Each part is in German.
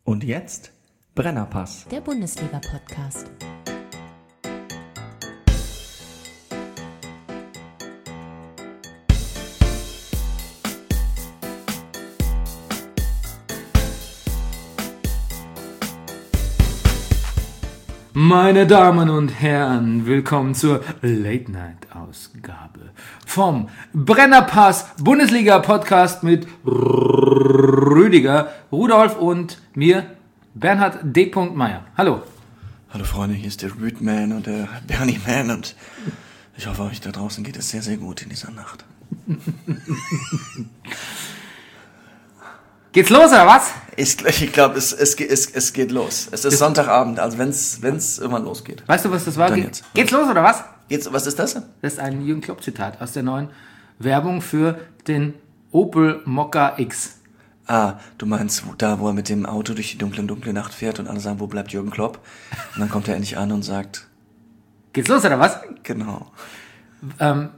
Und jetzt Brennerpass, der Bundesliga-Podcast. Meine Damen und Herren, willkommen zur Late-Night-Ausgabe vom Brennerpass Bundesliga-Podcast mit Rüdiger, Rudolf und mir, Bernhard D. Meyer. Hallo. Hallo Freunde, hier ist der Rüdman und der Bernie Man und ich hoffe, euch da draußen geht es sehr, sehr gut in dieser Nacht. Geht's los, oder was? Ich glaube, es geht los. Es ist Sonntagabend, also wenn's irgendwann losgeht. Weißt du, was das war? Dann jetzt. Geht's los, oder was? Was ist das? Das ist ein Jürgen Klopp-Zitat aus der neuen Werbung für den Opel Mokka X. Ah, du meinst da, wo er mit dem Auto durch die dunkle Nacht fährt und alle sagen, wo bleibt Jürgen Klopp? Und dann kommt er endlich an und sagt... Geht's los, oder was? Genau. Ein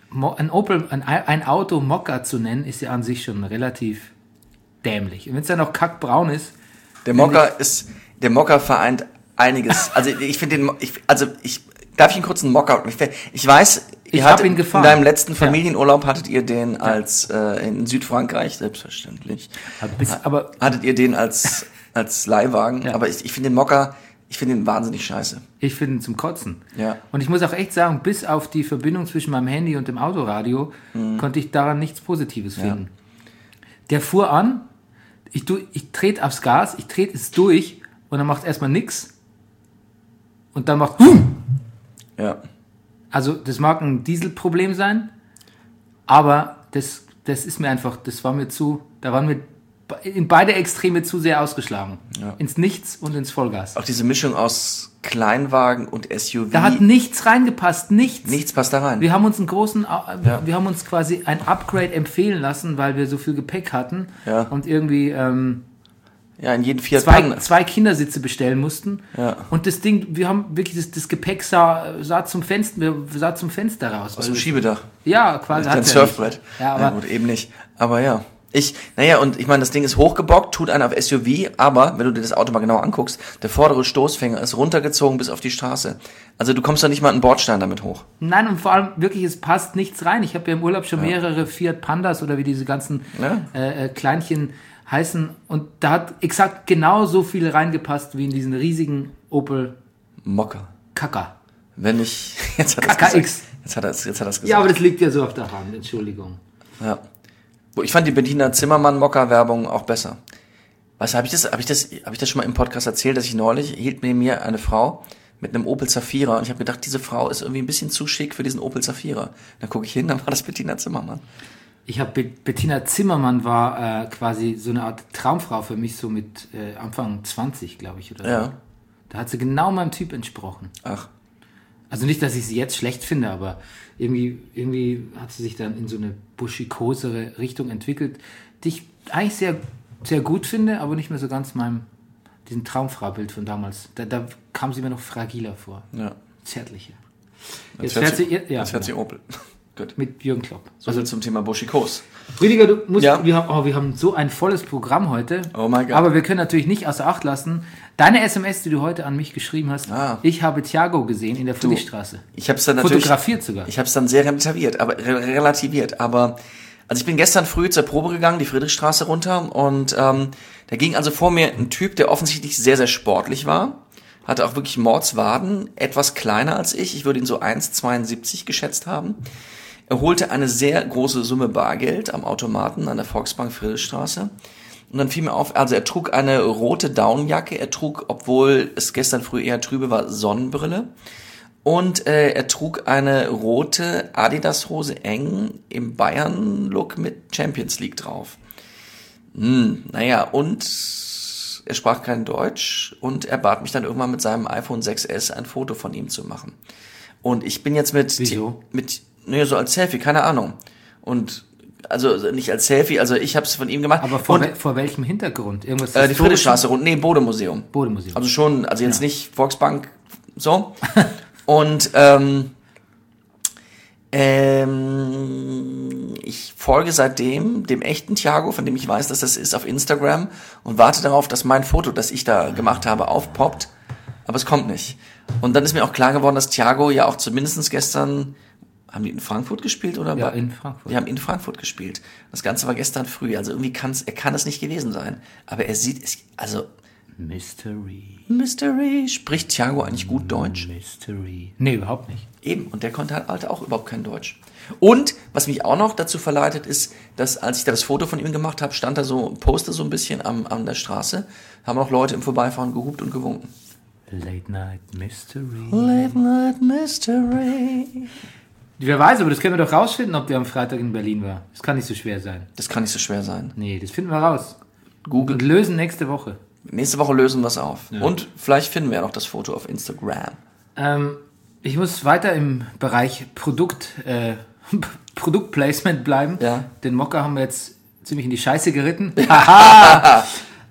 Auto Mokka zu nennen, ist ja an sich schon relativ dämlich. Und wenn es dann noch kackbraun ist... Der Mokka vereint einiges. Also ich finde darf ich einen kurzen Mokka... Ich weiß, ich habe ihn gefahren. In deinem letzten Familienurlaub hattet ihr den als in Südfrankreich, selbstverständlich. Aber hattet ihr den als Leihwagen. Ja. Aber ich finde den Mokka, ich finde den wahnsinnig scheiße. ich finde ihn zum Kotzen. Ja. Und ich muss auch echt sagen, bis auf die Verbindung zwischen meinem Handy und dem Autoradio konnte ich daran nichts Positives finden. Der fuhr an, ich trete aufs Gas, ich trete es durch und dann macht erstmal nix. Und dann macht... Ja. Also das mag ein Dieselproblem sein, aber das ist mir einfach, da waren wir in beide Extreme zu sehr ausgeschlagen. Ja. Ins Nichts und ins Vollgas. Auch diese Mischung aus Kleinwagen und SUV. Da hat nichts reingepasst, nichts. Nichts passt da rein. Wir haben uns wir haben uns quasi ein Upgrade empfehlen lassen, weil wir so viel Gepäck hatten und irgendwie in jeden Fiat zwei Kindersitze bestellen mussten. Ja. Und das Ding, wir haben wirklich das Gepäck sah zum Fenster raus. Aus dem Schiebedach. Ja, quasi. Ein Surfbrett. Ja, aber gut, eben nicht. Aber ja. Ich meine, das Ding ist hochgebockt, tut einen auf SUV, aber wenn du dir das Auto mal genau anguckst, der vordere Stoßfänger ist runtergezogen bis auf die Straße. Also du kommst da nicht mal einen Bordstein damit hoch. Nein, und vor allem wirklich, es passt nichts rein. Ich habe ja im Urlaub schon mehrere Fiat Pandas oder wie diese ganzen Kleinchen heißen und da hat exakt genauso viel reingepasst wie in diesen riesigen Opel Mokka. Kaka. Wenn ich... Jetzt hat Kaka X. Jetzt hat er es gesagt. Ja, aber das liegt ja so auf der Hand, Entschuldigung. Ja. Ich fand die Bettina Zimmermann-Mokka-Werbung auch besser. Weißt du, habe ich das schon mal im Podcast erzählt, dass ich neulich hielt neben mir eine Frau mit einem Opel Zafira und ich habe gedacht, diese Frau ist irgendwie ein bisschen zu schick für diesen Opel Zafira. Dann gucke ich hin, dann war das Bettina Zimmermann. Bettina Zimmermann war quasi so eine Art Traumfrau für mich, so mit Anfang 20, glaube ich, oder so. Ja. Da hat sie genau meinem Typ entsprochen. Ach. Also nicht, dass ich sie jetzt schlecht finde, aber irgendwie hat sie sich dann in so eine buschikosere Richtung entwickelt, die ich eigentlich sehr, sehr gut finde, aber nicht mehr so ganz diesem Traumfraubild von damals. Da kam sie mir noch fragiler vor. Ja. Zärtlicher. Jetzt fährt sie Opel. Gut. Mit Jürgen Klopp. Also zum Thema buschikos. Rüdiger, du musst, wir haben so ein volles Programm heute. Oh mein Gott. Aber wir können natürlich nicht außer Acht lassen, deine SMS, die du heute an mich geschrieben hast, ich habe Thiago gesehen in der Friedrichstraße. Ich habe es dann natürlich... Fotografiert sogar. Ich habe es dann sehr relativiert, aber... Also ich bin gestern früh zur Probe gegangen, die Friedrichstraße runter und da ging also vor mir ein Typ, der offensichtlich sehr, sehr sportlich war. Hatte auch wirklich Mordswaden, etwas kleiner als ich. Ich würde ihn so 1,72 geschätzt haben. Er holte eine sehr große Summe Bargeld am Automaten an der Volksbank Friedrichstraße. Und dann fiel mir auf, also er trug eine rote Daunenjacke, er trug, obwohl es gestern früh eher trübe war, Sonnenbrille. Und er trug eine rote Adidas-Hose eng im Bayern-Look mit Champions League drauf. Und er sprach kein Deutsch und er bat mich dann irgendwann mit seinem iPhone 6S ein Foto von ihm zu machen. Und ich bin jetzt Wieso? So als Selfie, keine Ahnung. Und also nicht als Selfie, also ich habe es von ihm gemacht. Aber vor welchem Hintergrund? Irgendwas die Friedrichstraße rund, Bode-Museum. Bode-Museum. Also schon, also jetzt nicht Volksbank, so. Und ich folge seitdem dem echten Thiago, von dem ich weiß, dass das ist, auf Instagram und warte darauf, dass mein Foto, das ich da gemacht habe, aufpoppt. Aber es kommt nicht. Und dann ist mir auch klar geworden, dass Thiago ja auch zumindest gestern, haben die in Frankfurt gespielt oder? Ja, in Frankfurt. Die haben in Frankfurt gespielt. Das Ganze war gestern früh. Also irgendwie kann es nicht gewesen sein. Aber er sieht es, also Mystery. Spricht Thiago eigentlich gut Deutsch? Mystery. Nee, überhaupt nicht. Eben. Und der konnte halt auch überhaupt kein Deutsch. Und was mich auch noch dazu verleitet ist, dass als ich da das Foto von ihm gemacht habe, stand da so, Poster so ein bisschen an der Straße, haben auch Leute im Vorbeifahren gehupt und gewunken. Late Night Mystery. Late Night Mystery. Wer weiß, aber das können wir doch rausfinden, ob der am Freitag in Berlin war. Das kann nicht so schwer sein. Das kann nicht so schwer sein. Nee, das finden wir raus. Google. Und lösen nächste Woche. Nächste Woche lösen wir es auf. Ja. Und vielleicht finden wir ja noch das Foto auf Instagram. Ich muss weiter im Bereich Produktplacement bleiben. Ja. Den Mokka haben wir jetzt ziemlich in die Scheiße geritten. Haha!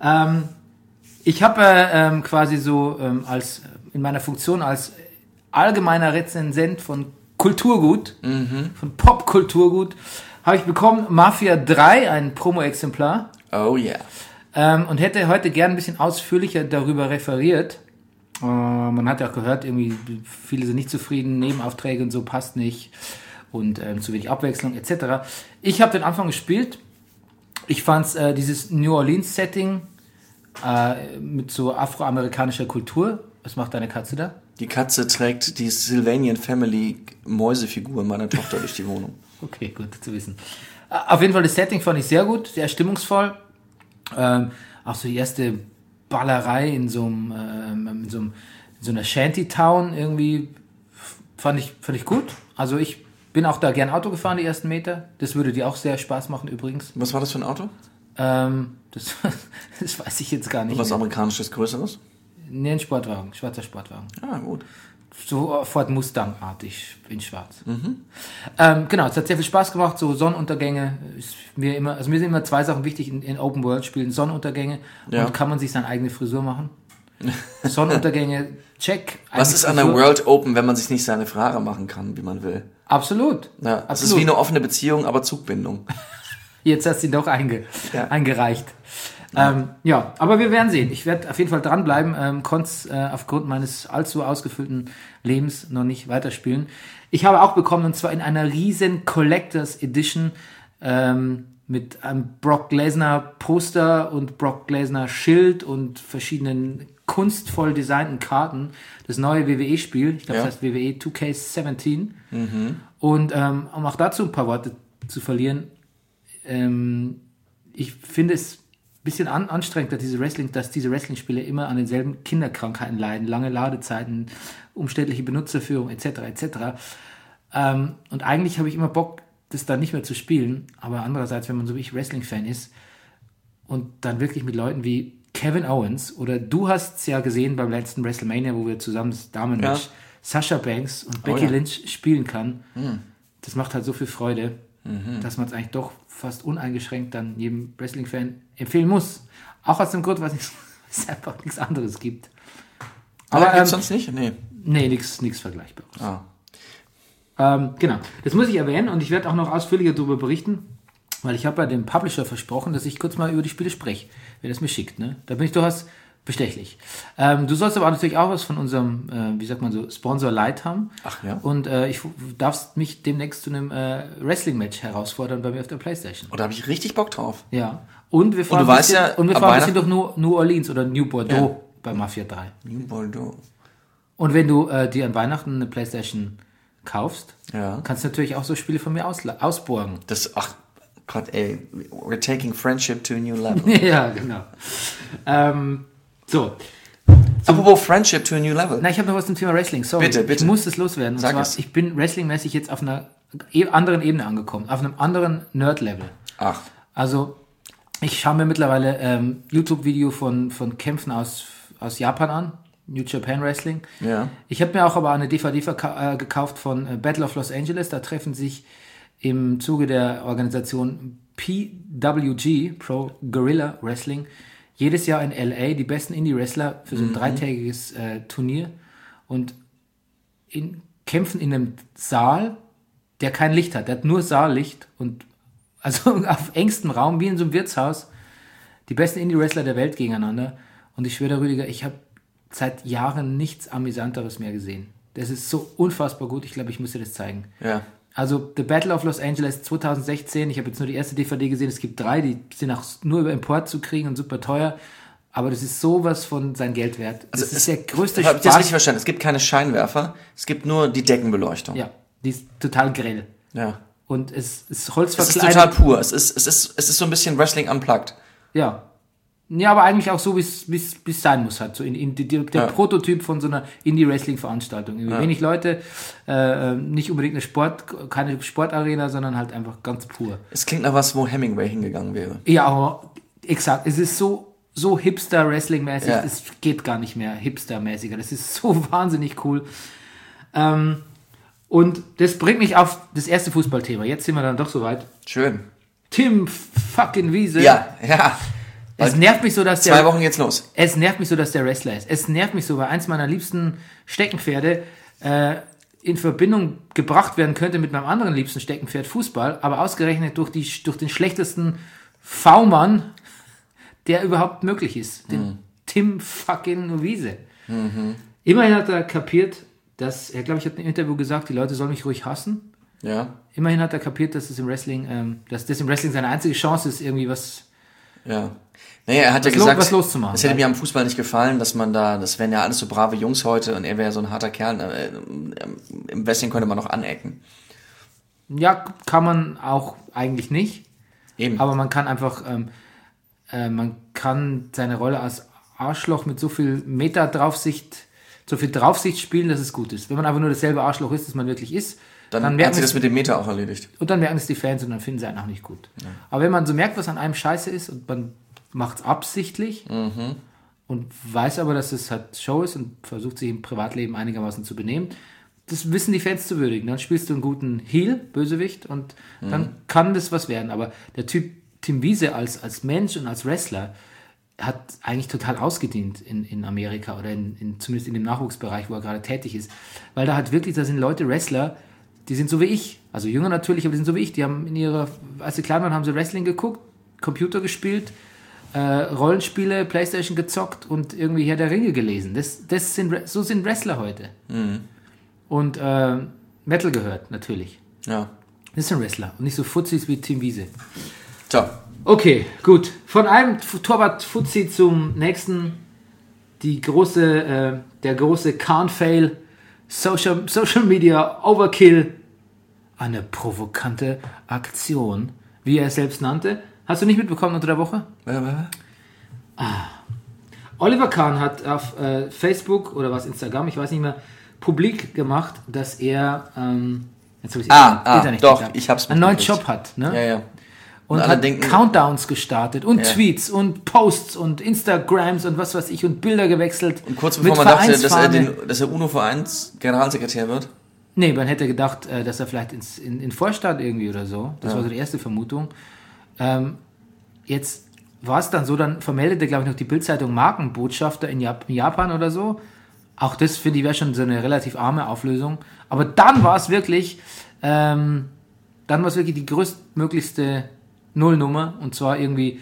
Ich habe quasi so als in meiner Funktion als allgemeiner Rezensent von Kulturgut, von Popkulturgut, habe ich bekommen Mafia 3, ein Promo-Exemplar. Oh yeah. Und hätte heute gern ein bisschen ausführlicher darüber referiert. Man hat ja auch gehört, irgendwie viele sind nicht zufrieden, Nebenaufträge und so passt nicht und zu wenig Abwechslung etc. Ich habe den Anfang gespielt. Ich fand dieses New Orleans Setting mit so afroamerikanischer Kultur. Was macht deine Katze da? Die Katze trägt die Sylvanian Family Mäusefigur meiner Tochter durch die Wohnung. Okay, gut zu wissen. Auf jeden Fall das Setting fand ich sehr gut, sehr stimmungsvoll. Auch so die erste Ballerei in so einer Shantytown irgendwie fand ich gut. Also ich bin auch da gern Auto gefahren, die ersten Meter. Das würde dir auch sehr Spaß machen übrigens. Was war das für ein Auto? Das weiß ich jetzt gar nicht. Was amerikanisches, größeres? Nee, ein Sportwagen, schwarzer Sportwagen. Ah, gut. So Ford Mustang-artig in schwarz. Genau, es hat sehr viel Spaß gemacht, so Sonnenuntergänge ist mir sind immer zwei Sachen wichtig in Open-World-Spielen, Sonnenuntergänge und kann man sich seine eigene Frisur machen. Sonnenuntergänge, check. Was ist an der World Open, wenn man sich nicht seine Haare machen kann, wie man will? Absolut. Ja, es ist wie eine offene Beziehung, aber Zugbindung. Jetzt hast du ihn doch eingereicht. Ja, aber wir werden sehen. Ich werde auf jeden Fall dranbleiben, konnte es aufgrund meines allzu ausgefüllten Lebens noch nicht weiterspielen. Ich habe auch bekommen, und zwar in einer riesen Collectors Edition mit einem Brock Lesnar Poster und Brock Lesnar Schild und verschiedenen kunstvoll designten Karten, das neue WWE-Spiel. Ich glaube, das heißt WWE 2K17. Und um auch dazu ein paar Worte zu verlieren, ich finde es bisschen anstrengend, dass diese Wrestling-Spiele immer an denselben Kinderkrankheiten leiden, lange Ladezeiten, umständliche Benutzerführung etc. etc. Und eigentlich habe ich immer Bock, das dann nicht mehr zu spielen, aber andererseits, wenn man so wie ich Wrestling-Fan ist und dann wirklich mit Leuten wie Kevin Owens oder du hast es ja gesehen beim letzten WrestleMania, wo wir zusammen das Damenmatch Sasha Banks und Becky Lynch spielen kann, das macht halt so viel Freude, dass man es eigentlich doch fast uneingeschränkt dann jedem Wrestling-Fan empfehlen muss. Auch aus dem Grund, weil es einfach nichts anderes gibt. Aber gibt's sonst nicht? Nee. Nee, nichts Vergleichbares. Genau, das muss ich erwähnen und ich werde auch noch ausführlicher darüber berichten, weil ich habe ja dem Publisher versprochen, dass ich kurz mal über die Spiele spreche, wenn er es mir schickt. Ne? Da bin ich durchaus bestechlich. Du sollst aber natürlich auch was von unserem, Sponsor Light haben. Ach ja. Und ich darfst mich demnächst zu einem Wrestling-Match herausfordern bei mir auf der Playstation. Oh, da habe ich richtig Bock drauf. Ja. Und wir fahren ein bisschen durch New Orleans oder New Bordeaux bei Mafia 3. New Bordeaux. Und wenn du dir an Weihnachten eine Playstation kaufst, kannst du natürlich auch so Spiele von mir ausborgen. Ach Gott, ey, we're taking friendship to a new level. Ja, genau. So. Apropos Friendship to a new level. Na, ich habe noch was zum Thema Wrestling. Sorry, bitte. Ich muss das loswerden. Und Sag zwar, es. ich bin wrestlingmäßig jetzt auf einer anderen Ebene angekommen, auf einem anderen Nerd-Level. Ach. Also, ich schaue mir mittlerweile YouTube-Video von Kämpfen aus Japan an, New Japan Wrestling. Ja. Ich habe mir auch aber eine DVD gekauft von Battle of Los Angeles. Da treffen sich im Zuge der Organisation PWG, Pro Guerrilla Wrestling, jedes Jahr in LA die besten Indie-Wrestler für so ein dreitägiges Turnier und kämpfen in einem Saal, der kein Licht hat. Der hat nur Saallicht und Also auf engstem Raum, wie in so einem Wirtshaus, die besten Indie-Wrestler der Welt gegeneinander. Und ich schwöre, Rüdiger, ich habe seit Jahren nichts Amüsanteres mehr gesehen. Das ist so unfassbar gut. Ich glaube, ich muss dir das zeigen. Ja. Also The Battle of Los Angeles 2016, ich habe jetzt nur die erste DVD gesehen, es gibt 3, die sind auch nur über Import zu kriegen und super teuer, aber das ist sowas von sein Geld wert. Das ist der größte Spaß. Hab ich das richtig Spaß. verstanden? Es gibt keine Scheinwerfer, es gibt nur die Deckenbeleuchtung. Ja, die ist total grell. Ja. Und es ist Es ist holzverkleidet. total pur. Es ist so ein bisschen Wrestling unplugged. Ja. Ja, aber eigentlich auch so, wie es sein muss halt. So der Prototyp von so einer Indie-Wrestling-Veranstaltung. Irgendwie wenig Leute, nicht unbedingt keine Sportarena, sondern halt einfach ganz pur. Es klingt nach was, wo Hemingway hingegangen wäre. Ja, aber exakt. Es ist so Hipster-Wrestling-mäßig, Ja. es geht gar nicht mehr Hipster-mäßiger. Das ist so wahnsinnig cool. Und das bringt mich auf das erste Fußballthema. Jetzt sind wir dann doch soweit. Schön. Tim fucking Wiese. Ja. Es nervt mich so, dass 2 Wochen geht's los. Es nervt mich so, dass der Wrestler ist. Es nervt mich so, weil eins meiner liebsten Steckenpferde in Verbindung gebracht werden könnte mit meinem anderen liebsten Steckenpferd Fußball, aber ausgerechnet durch den schlechtesten V-Mann, der überhaupt möglich ist. Den Tim fucking Wiese. Immerhin hat er kapiert, dass, er glaube ich hat in einem Interview gesagt, die Leute sollen mich ruhig hassen. Ja. Immerhin hat er kapiert, dass das im Wrestling seine einzige Chance ist, irgendwie was... Ja. Naja, er hat ja Was gesagt, was loszumachen. es hätte mir am Fußball nicht gefallen, das wären ja alles so brave Jungs heute und er wäre so ein harter Kerl. Im Wrestling könnte man noch anecken. Ja, kann man auch eigentlich nicht. Eben. Aber man kann einfach, man kann seine Rolle als Arschloch mit so viel Meta-Draufsicht, so viel Draufsicht spielen, dass es gut ist. Wenn man einfach nur dasselbe Arschloch ist, das man wirklich ist, dann merken hat sie es, das mit dem Meter auch erledigt. und dann merken es die Fans und dann finden sie einen auch nicht gut. Ja. Aber wenn man so merkt, was an einem scheiße ist und man macht es absichtlich und weiß aber, dass es halt Show ist und versucht sich im Privatleben einigermaßen zu benehmen, das wissen die Fans zu würdigen. Dann spielst du einen guten Heel, Bösewicht, und dann kann das was werden. Aber der Typ Tim Wiese als Mensch und als Wrestler hat eigentlich total ausgedient in Amerika oder zumindest in dem Nachwuchsbereich, wo er gerade tätig ist. Weil da sind Leute, Wrestler, die sind so wie ich. Also jünger natürlich, aber die sind so wie ich. Die haben als sie klein waren, haben sie Wrestling geguckt, Computer gespielt, Rollenspiele, Playstation gezockt und irgendwie Herr der Ringe gelesen. So sind Wrestler heute. Und Metal gehört, natürlich. Ja. Das sind Wrestler und nicht so Fuzis wie Tim Wiese. So. Okay, gut. Von einem Torwart-Fuzzi zum nächsten. Der große Can't-Fail, Social Media Overkill. Eine provokante Aktion, wie er es selbst nannte. Hast du nicht mitbekommen unter der Woche? Oliver Kahn hat auf Facebook oder was, Instagram, ich weiß nicht mehr, publik gemacht, dass er ich hab's einen neuen mitgekriegt. Job hat. Ne? Ja. Und alle hat denken, Countdowns gestartet und Tweets und Posts und Instagrams und was weiß ich und Bilder gewechselt. und kurz bevor man dachte, dass er UNO-Vereins Generalsekretär wird. Nee, man hätte gedacht, dass er vielleicht in Vorstand irgendwie oder so. Das war so die erste Vermutung. Jetzt war es dann so, dann vermeldete, glaube ich, noch die Bildzeitung Markenbotschafter in Japan oder so. Auch das, finde ich, wäre schon so eine relativ arme Auflösung. Aber dann war es wirklich, die größtmöglichste Nullnummer. Und zwar irgendwie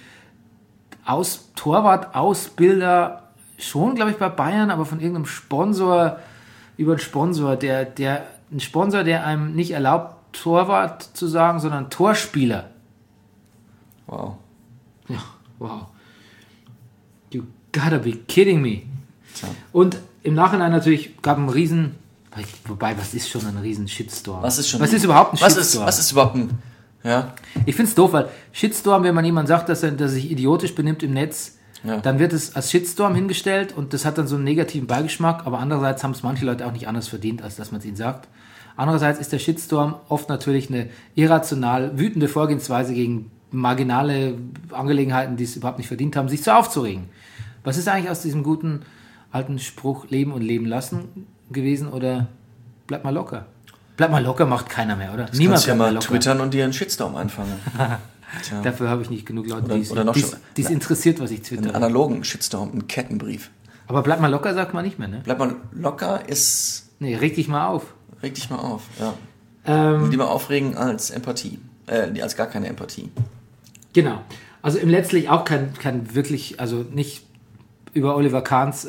Torwart-Ausbilder, schon, glaube ich, bei Bayern, aber von irgendeinem Sponsor, über einen Sponsor, ein Sponsor, der einem nicht erlaubt, Torwart zu sagen, sondern Torspieler. Wow. Ja, wow. You gotta be kidding me. Tja. Und im Nachhinein natürlich gab einen riesen, wobei, was ist schon ein riesen Shitstorm? Was ist überhaupt ein Shitstorm? Was ist überhaupt ein, ja? Ich finde es doof, weil Shitstorm, wenn man jemand sagt, dass er sich idiotisch benimmt im Netz, dann wird es als Shitstorm hingestellt und das hat dann so einen negativen Beigeschmack, aber andererseits haben es manche Leute auch nicht anders verdient, als dass man es ihnen sagt. Andererseits ist der Shitstorm oft natürlich eine irrational wütende Vorgehensweise gegen marginale Angelegenheiten, die es überhaupt nicht verdient haben, sich so aufzuregen. Was ist eigentlich aus diesem guten alten Spruch Leben und Leben lassen gewesen oder bleib mal locker? Bleib mal locker macht keiner mehr, oder? Niemand kann mal twittern und dir einen Shitstorm einfangen. Tja. Dafür habe ich nicht genug Leute, die es interessiert, was ich twittere. Einen analogen Shitstorm, einen Kettenbrief. Aber bleib mal locker sagt man nicht mehr, ne? Bleib mal locker ist... Nee, reg dich mal auf. Reg dich mal auf, ja. Lieber aufregen als Empathie. als gar keine Empathie. Genau. Also im letztlich auch kein wirklich, also nicht über Oliver Kahns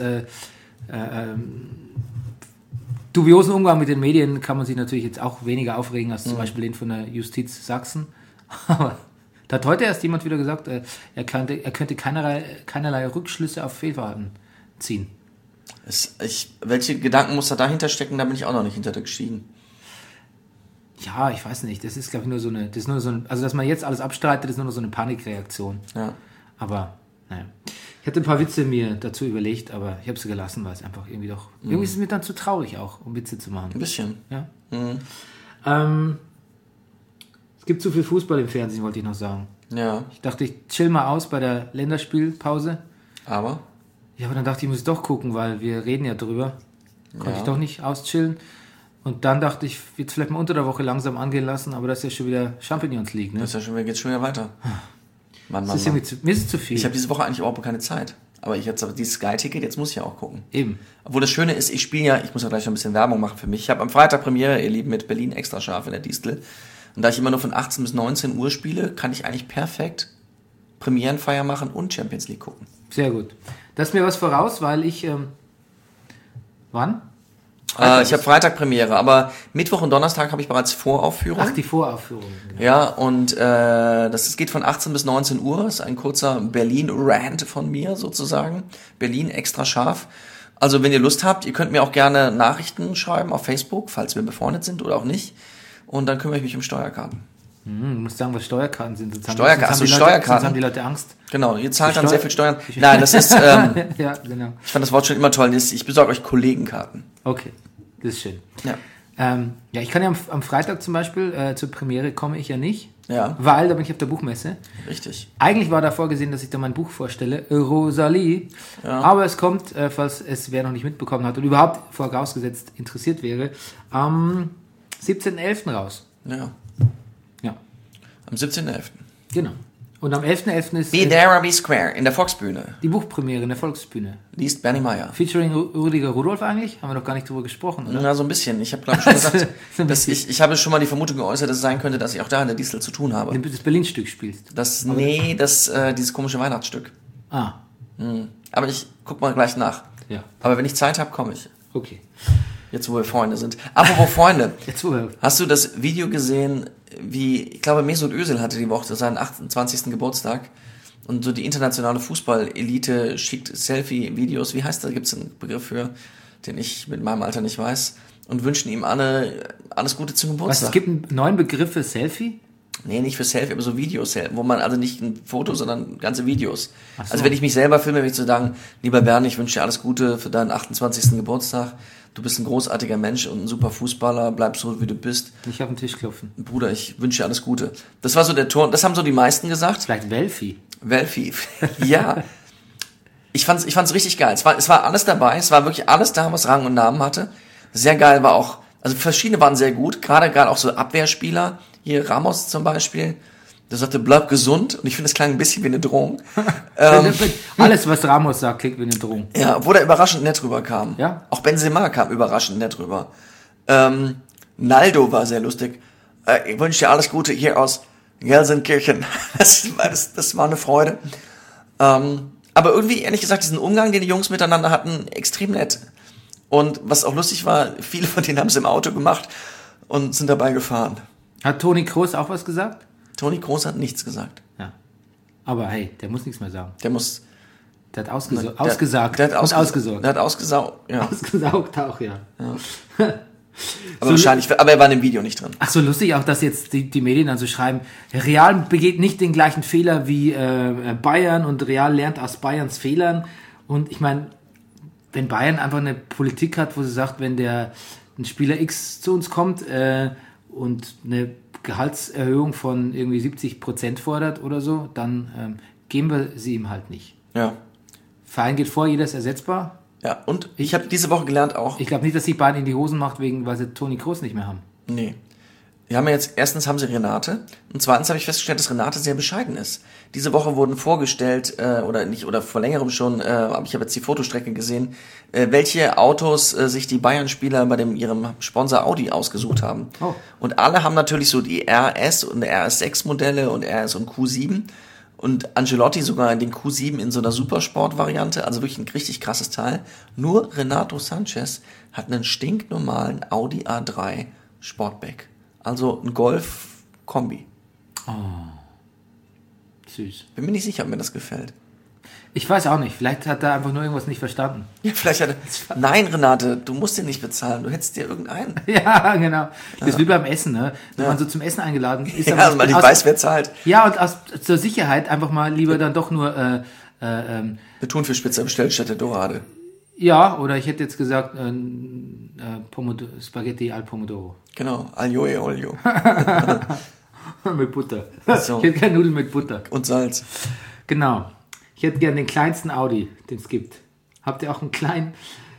dubiosen Umgang mit den Medien kann man sich natürlich jetzt auch weniger aufregen als zum Beispiel den von der Justiz Sachsen. Aber da hat heute erst jemand wieder gesagt, er könnte keinerlei Rückschlüsse auf Fehlverhalten ziehen. Welche Gedankenmuster dahinter stecken, da bin ich auch noch nicht hinter gestiegen. Ja, ich weiß nicht. Das ist, glaube ich, also dass man jetzt alles abstreitet, ist nur noch so eine Panikreaktion. Ja. Aber, naja. Ich hatte ein paar Witze mir dazu überlegt, aber ich habe sie gelassen, weil es einfach irgendwie irgendwie ist es mir dann zu traurig auch, um Witze zu machen. Ein bisschen. Ja. Es gibt zu viel Fußball im Fernsehen, wollte ich noch sagen. Ja. Ich dachte, ich chill mal aus bei der Länderspielpause. Aber? Ja, aber dann dachte ich, muss ich doch gucken, weil wir reden ja drüber. Konnte Ja. ich doch nicht auschillen. Und dann dachte ich, jetzt vielleicht mal unter der Woche langsam angehen lassen, aber das ist ja schon wieder Champions League, ne? Das ist ja geht's schon wieder weiter. Mann. Mir ist es zu viel. Ich habe diese Woche eigentlich überhaupt keine Zeit. Aber ich habe dieses Sky-Ticket, jetzt muss ich ja auch gucken. Eben. Obwohl das Schöne ist, ich muss ja gleich noch ein bisschen Werbung machen für mich. Ich habe am Freitag Premiere, ihr Lieben, mit Berlin extra scharf in der Distel. Und da ich immer nur von 18 bis 19 Uhr spiele, kann ich eigentlich perfekt Premierenfeier machen und Champions League gucken. Sehr gut. Das ist mir was voraus, weil ich, wann? Ich habe Freitag Premiere, aber Mittwoch und Donnerstag habe ich bereits Voraufführung. Ach, die Voraufführung. Genau. Ja, und das geht von 18 bis 19 Uhr. Das ist ein kurzer Berlin-Rant von mir sozusagen. Berlin extra scharf. Also wenn ihr Lust habt, ihr könnt mir auch gerne Nachrichten schreiben auf Facebook, falls wir befreundet sind oder auch nicht. Und dann kümmere ich mich um Steuerkarten. Du musst sagen, was Steuerkarten sind. Steuerkarten. Sonst haben die Leute Angst. Genau, ihr zahlt dann sehr viel Steuern. Nein, das ist, Ja, genau. ich fand das Wort schon immer toll. Ich besorge euch Kollegenkarten. Okay, das ist schön. Ja. Ja, ich kann ja am Freitag zum Beispiel, zur Premiere komme ich ja nicht, Ja, weil da bin ich auf der Buchmesse. richtig. Eigentlich war da vorgesehen, dass ich da mein Buch vorstelle, Rosalie. Ja. Aber es kommt, falls es wer noch nicht mitbekommen hat und überhaupt vorausgesetzt interessiert wäre, am 17.11. raus. Ja, Ja, am 17.11. genau. Und am 11.11. ist Be there or be square in der Volksbühne. die Buchpremiere in der Volksbühne. Liest Bernie Meyer. Featuring Rüdiger Rudolph eigentlich? Haben wir noch gar nicht drüber gesprochen, oder? Na, so ein bisschen. Ich habe, glaube ich, schon gesagt, So ein dass bisschen. ich habe schon mal die Vermutung geäußert, dass es sein könnte, dass ich auch da in der Distel zu tun habe. Wenn du das Berlin-Stück spielst. Dieses komische Weihnachtsstück. Ah, Aber ich guck mal gleich nach. ja, Aber wenn ich Zeit habe, komme ich. okay. Jetzt, wo wir Freunde sind. Apropos Freunde. Jetzt wohl. Hast du das Video gesehen, ich glaube, Mesut Özil hatte die Woche seinen 28. Geburtstag und so die internationale Fußball-Elite schickt Selfie-Videos, wie heißt das, gibt es einen Begriff für, den ich mit meinem Alter nicht weiß, und wünschen ihm alles Gute zum Was, Geburtstag. es gibt einen neuen Begriff für Selfie? Nee, nicht für Selfie, aber so Videos, wo man also nicht ein Foto, sondern ganze Videos. Ach so. Also wenn ich mich selber filme, würde ich so sagen, lieber Bernie, ich wünsche dir alles Gute für deinen 28. Geburtstag. Du bist ein großartiger Mensch und ein super Fußballer, bleib so, wie du bist. Nicht auf den Tisch klopfen. Bruder, ich wünsche dir alles Gute. Das war so der Ton, das haben so die meisten gesagt. Vielleicht Welfi. Welfi. Ja. Ich fand's richtig geil. Es war alles dabei, es war wirklich alles da, was Rang und Namen hatte. Sehr geil war auch, also verschiedene waren sehr gut, gerade auch so Abwehrspieler, hier Ramos zum Beispiel, der sagte, bleib gesund, und ich finde, das klang ein bisschen wie eine Drohung. Alles, was Ramos sagt, klingt wie eine Drohung. Ja, obwohl er überraschend nett rüberkam. Ja. Auch Benzema kam überraschend nett rüber. Naldo war sehr lustig. Ich wünsche dir alles Gute hier aus Gelsenkirchen. Das war eine Freude. Aber irgendwie, ehrlich gesagt, diesen Umgang, den die Jungs miteinander hatten, extrem nett. Und was auch lustig war, viele von denen haben es im Auto gemacht und sind dabei gefahren. Hat Toni Kroos auch was gesagt? Toni Kroos hat nichts gesagt. Ja. Aber hey, der muss nichts mehr sagen. Der muss... Der hat ausgesagt. Der hat und ausgesorgt. Der hat ausgesaugt, ja. Ausgesaugt auch, ja. Aber wahrscheinlich, aber er war in dem Video nicht drin. Ach so, lustig auch, dass jetzt die Medien dann so schreiben, Real begeht nicht den gleichen Fehler wie Bayern und Real lernt aus Bayerns Fehlern. Und ich meine, wenn Bayern einfach eine Politik hat, wo sie sagt, wenn ein Spieler X zu uns kommt und eine Gehaltserhöhung von irgendwie 70% fordert oder so, dann geben wir sie ihm halt nicht. Ja. Verein geht vor, jeder ist ersetzbar. Ja, und ich habe diese Woche gelernt auch... Ich glaube nicht, dass sich Bayern in die Hosen macht, weil sie Toni Kroos nicht mehr haben. Nee. erstens haben sie Renate und zweitens habe ich festgestellt, dass Renate sehr bescheiden ist. Diese Woche wurden vorgestellt, oder vor längerem schon, aber ich habe jetzt die Fotostrecke gesehen, welche Autos sich die Bayern-Spieler bei ihrem Sponsor Audi ausgesucht haben. Oh. Und alle haben natürlich so die RS und RS6-Modelle und RS und Q7 und Ancelotti sogar in den Q7 in so einer Supersport-Variante, also wirklich ein richtig krasses Teil. Nur Renato Sanchez hat einen stinknormalen Audi A3 Sportback. Also ein Golf-Kombi. Süß. Bin mir nicht sicher, ob mir das gefällt. Ich weiß auch nicht. Vielleicht hat er einfach nur irgendwas nicht verstanden. Ja, vielleicht hat er... Nein, Renate, du musst den nicht bezahlen. Du hättest dir irgendeinen. Ja, genau. Das ist wie beim Essen, ne? Wenn man so zum Essen eingeladen ist. Ja, also man nicht weiß, wer zahlt. Ja, und zur Sicherheit einfach mal lieber dann doch nur... Eine Thunfischpizza bestellt statt der Dorade. Ja, oder ich hätte jetzt gesagt Spaghetti al Pomodoro. Genau, aglio e olio. Mit Butter. So. Ich hätte gerne Nudeln mit Butter. Und Salz. Genau. Ich hätte gerne den kleinsten Audi, den es gibt. Habt ihr auch einen kleinen?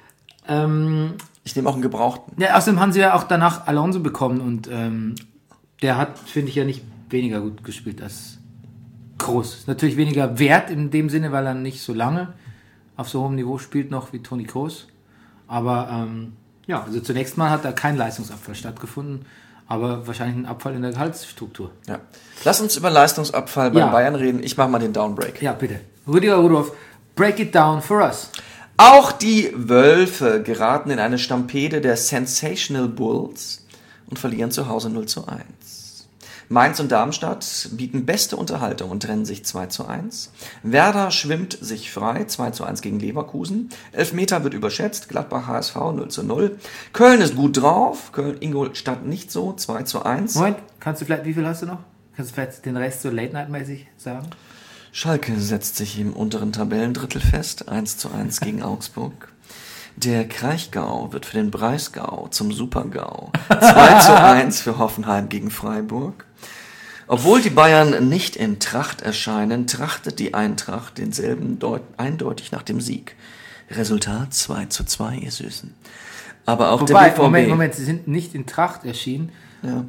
Ich nehme auch einen gebrauchten. Ja, außerdem haben sie ja auch danach Alonso bekommen und der hat, finde ich, ja nicht weniger gut gespielt als Kroos. Ist natürlich weniger wert in dem Sinne, weil er nicht so lange auf so hohem Niveau spielt noch wie Toni Kroos. Aber ja, also zunächst mal hat da kein Leistungsabfall stattgefunden, aber wahrscheinlich ein Abfall in der Gehaltsstruktur. Ja. Lass uns über Leistungsabfall bei Bayern reden. Ich mache mal den Downbreak. Ja, bitte. Rüdiger Rudolph, break it down for us. Auch die Wölfe geraten in eine Stampede der Sensational Bulls und verlieren zu Hause 0:1. Mainz und Darmstadt bieten beste Unterhaltung und trennen sich 2:1. Werder schwimmt sich frei, 2:1 gegen Leverkusen. Elfmeter wird überschätzt, Gladbach HSV 0:0. Köln ist gut drauf, Ingolstadt nicht so, 2:1. Moment, kannst du vielleicht, wie viel hast du noch? Kannst du vielleicht den Rest so Late-Night-mäßig sagen? Schalke setzt sich im unteren Tabellendrittel fest, 1:1 gegen Augsburg. Der Kraichgau wird für den Breisgau zum Super-GAU. 2:1 für Hoffenheim gegen Freiburg. Obwohl die Bayern nicht in Tracht erscheinen, trachtet die Eintracht denselben eindeutig nach dem Sieg. Resultat 2:2, ihr Süßen. Aber auch der BVB... Moment, sie sind nicht in Tracht erschienen, Ja.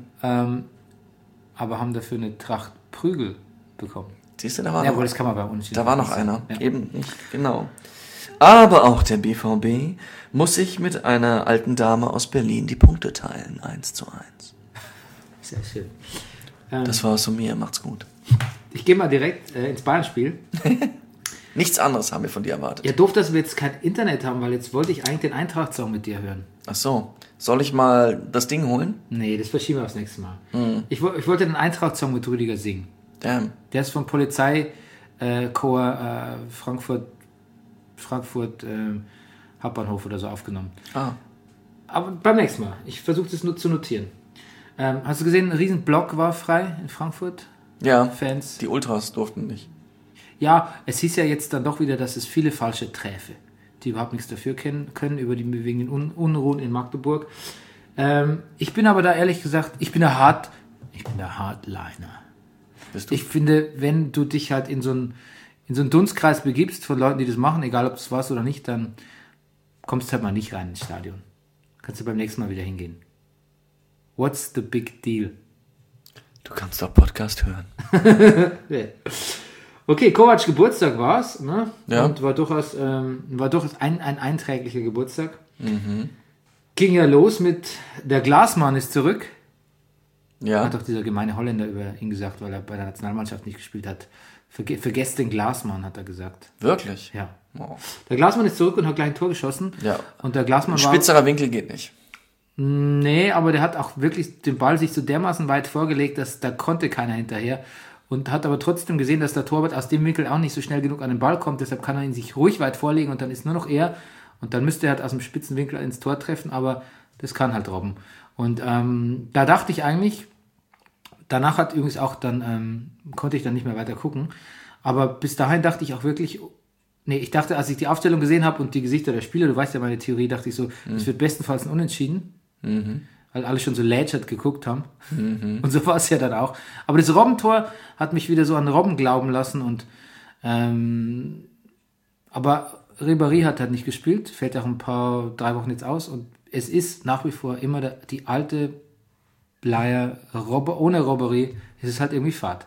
aber haben dafür eine Tracht Prügel bekommen. Siehst du, da war Ja, noch, wohl, das kann man bei uns da war noch einer. Ja. Eben nicht, genau. Aber auch der BVB muss sich mit einer alten Dame aus Berlin die Punkte teilen. 1:1. Sehr schön. Das war's von mir. Macht's gut. Ich gehe mal direkt ins Bayern-Spiel. Nichts anderes haben wir von dir erwartet. Ja, doof, dass wir jetzt kein Internet haben, weil jetzt wollte ich eigentlich den Eintracht-Song mit dir hören. Ach so. Soll ich mal das Ding holen? Nee, das verschieben wir aufs nächste Mal. Ich wollte den Eintracht-Song mit Rüdiger singen. Damn. Der ist vom Polizeikorps Frankfurt Hauptbahnhof oder so aufgenommen. Ah. Aber beim nächsten Mal. Ich versuche das nur zu notieren. Hast du gesehen, ein riesen Block war frei in Frankfurt? Ja. Fans. Die Ultras durften nicht. Ja, es hieß ja jetzt dann doch wieder, dass es viele falsche Träfe, die überhaupt nichts dafür können wegen den Unruhen in Magdeburg. Ich bin aber da ehrlich gesagt, ich bin der Hardliner. Bist du? Ich finde, wenn du dich halt in so einen Dunstkreis begibst von Leuten, die das machen, egal ob es was oder nicht, dann kommst du halt mal nicht rein ins Stadion. Kannst du beim nächsten Mal wieder hingehen. What's the big deal? Du kannst doch Podcast hören. Ja. Okay, Kovacs Geburtstag war's, ne? Ja. Und war durchaus ein einträglicher Geburtstag. Ging ja los mit der Glasmann ist zurück. Ja. Hat doch dieser gemeine Holländer über ihn gesagt, weil er bei der Nationalmannschaft nicht gespielt hat. Vergesst den Glasmann, hat er gesagt. Wirklich? Ja. Wow. Der Glasmann ist zurück und hat gleich ein Tor geschossen. Ja. Und der Glasmann Ein war... spitzerer Winkel geht nicht. Nee, aber der hat auch wirklich den Ball sich so dermaßen weit vorgelegt, dass da konnte keiner hinterher. Und hat aber trotzdem gesehen, dass der Torwart aus dem Winkel auch nicht so schnell genug an den Ball kommt. Deshalb kann er ihn sich ruhig weit vorlegen und dann ist nur noch er. Und dann müsste er halt aus dem spitzen Winkel ins Tor treffen, aber das kann halt Robben. Und da dachte ich eigentlich, danach hat übrigens auch dann, konnte ich dann nicht mehr weiter gucken. Aber bis dahin dachte ich auch wirklich, ich dachte, als ich die Aufstellung gesehen habe und die Gesichter der Spieler, du weißt ja meine Theorie, dachte ich so, es wird bestenfalls ein Unentschieden. Weil alle schon so lätschert geguckt haben. Und so war es ja dann auch. Aber das Robbentor hat mich wieder so an Robben glauben lassen. Und aber Ribéry hat halt nicht gespielt, fällt auch 3 Wochen jetzt aus. Und es ist nach wie vor immer die alte Bleier, ohne Robbery, ist es halt irgendwie Fahrt.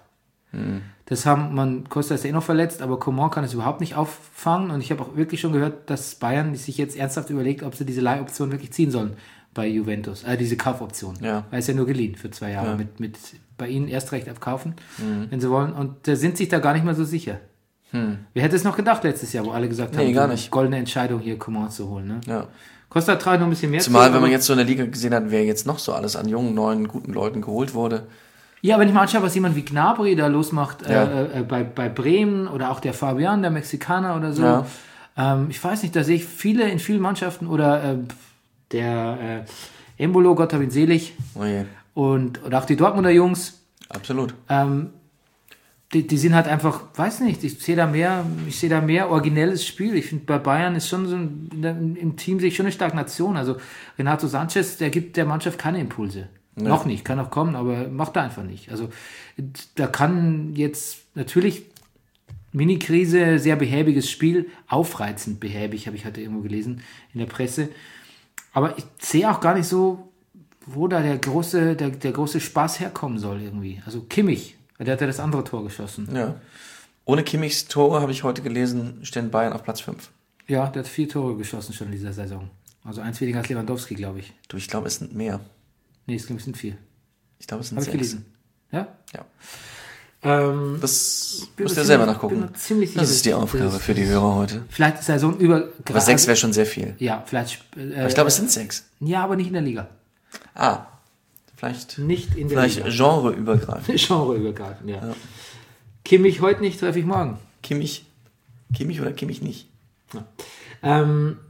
Costa ist ja noch verletzt, aber Coman kann es überhaupt nicht auffangen und ich habe auch wirklich schon gehört, dass Bayern sich jetzt ernsthaft überlegt, ob sie diese Leihoption wirklich ziehen sollen bei Juventus, diese Kaufoption. Ja. Weil es ja nur geliehen für 2 Jahre, mit bei ihnen Erstrecht abkaufen, wenn sie wollen und da sind sich da gar nicht mal so sicher. Wer hätte es noch gedacht letztes Jahr, wo alle gesagt haben, gar nicht. Goldene Entscheidung hier Coman zu holen. Ne? Ja. Costa traut noch ein bisschen mehr. Zumal, wenn man jetzt so in der Liga gesehen hat, wer jetzt noch so alles an jungen, neuen, guten Leuten geholt wurde. Ja, wenn ich mal anschaue, was jemand wie Gnabry da losmacht bei Bremen oder auch der Fabian, der Mexikaner oder so. Ja. Ich weiß nicht, da sehe ich in vielen Mannschaften oder der Embolo, Gott hab ihn selig. Oh je. Oder auch die Dortmunder Jungs. Absolut. Die sind halt einfach, weiß nicht, ich sehe da mehr originelles Spiel. Ich finde, bei Bayern ist schon so im Team sich schon eine Stagnation. Also Renato Sanchez, der gibt der Mannschaft keine Impulse. Nee. Noch nicht, kann auch kommen, aber macht er einfach nicht. Also da kann jetzt natürlich Mini-Krise, sehr behäbiges Spiel, aufreizend behäbig, habe ich heute irgendwo gelesen in der Presse. Aber ich sehe auch gar nicht so, wo da der große Spaß herkommen soll irgendwie. Also Kimmich, der hat ja das andere Tor geschossen. Ja. Ohne Kimmichs Tore, habe ich heute gelesen, stehen Bayern auf Platz 5. Ja, der hat 4 Tore geschossen schon in dieser Saison. Also 1 weniger als Lewandowski, glaube ich. Du, ich glaube, es sind mehr. Nee, es sind 4. Ich glaube, es sind 6. Habe ich gelesen. Ja? Ja. Das müsst ihr selber nachgucken. Das ist die Aufgabe für die Hörer heute. Vielleicht ist Saison übergreifend. Aber 6 wäre schon sehr viel. Ja, vielleicht. Aber ich glaube, es sind 6. Ja, aber nicht in der Liga. Vielleicht. Nicht in der Liga. Genreübergreifend. Genreübergreifend, ja. Kimmich heute nicht, treffe ich morgen. Kimmich oder Kimmich nicht? Ja.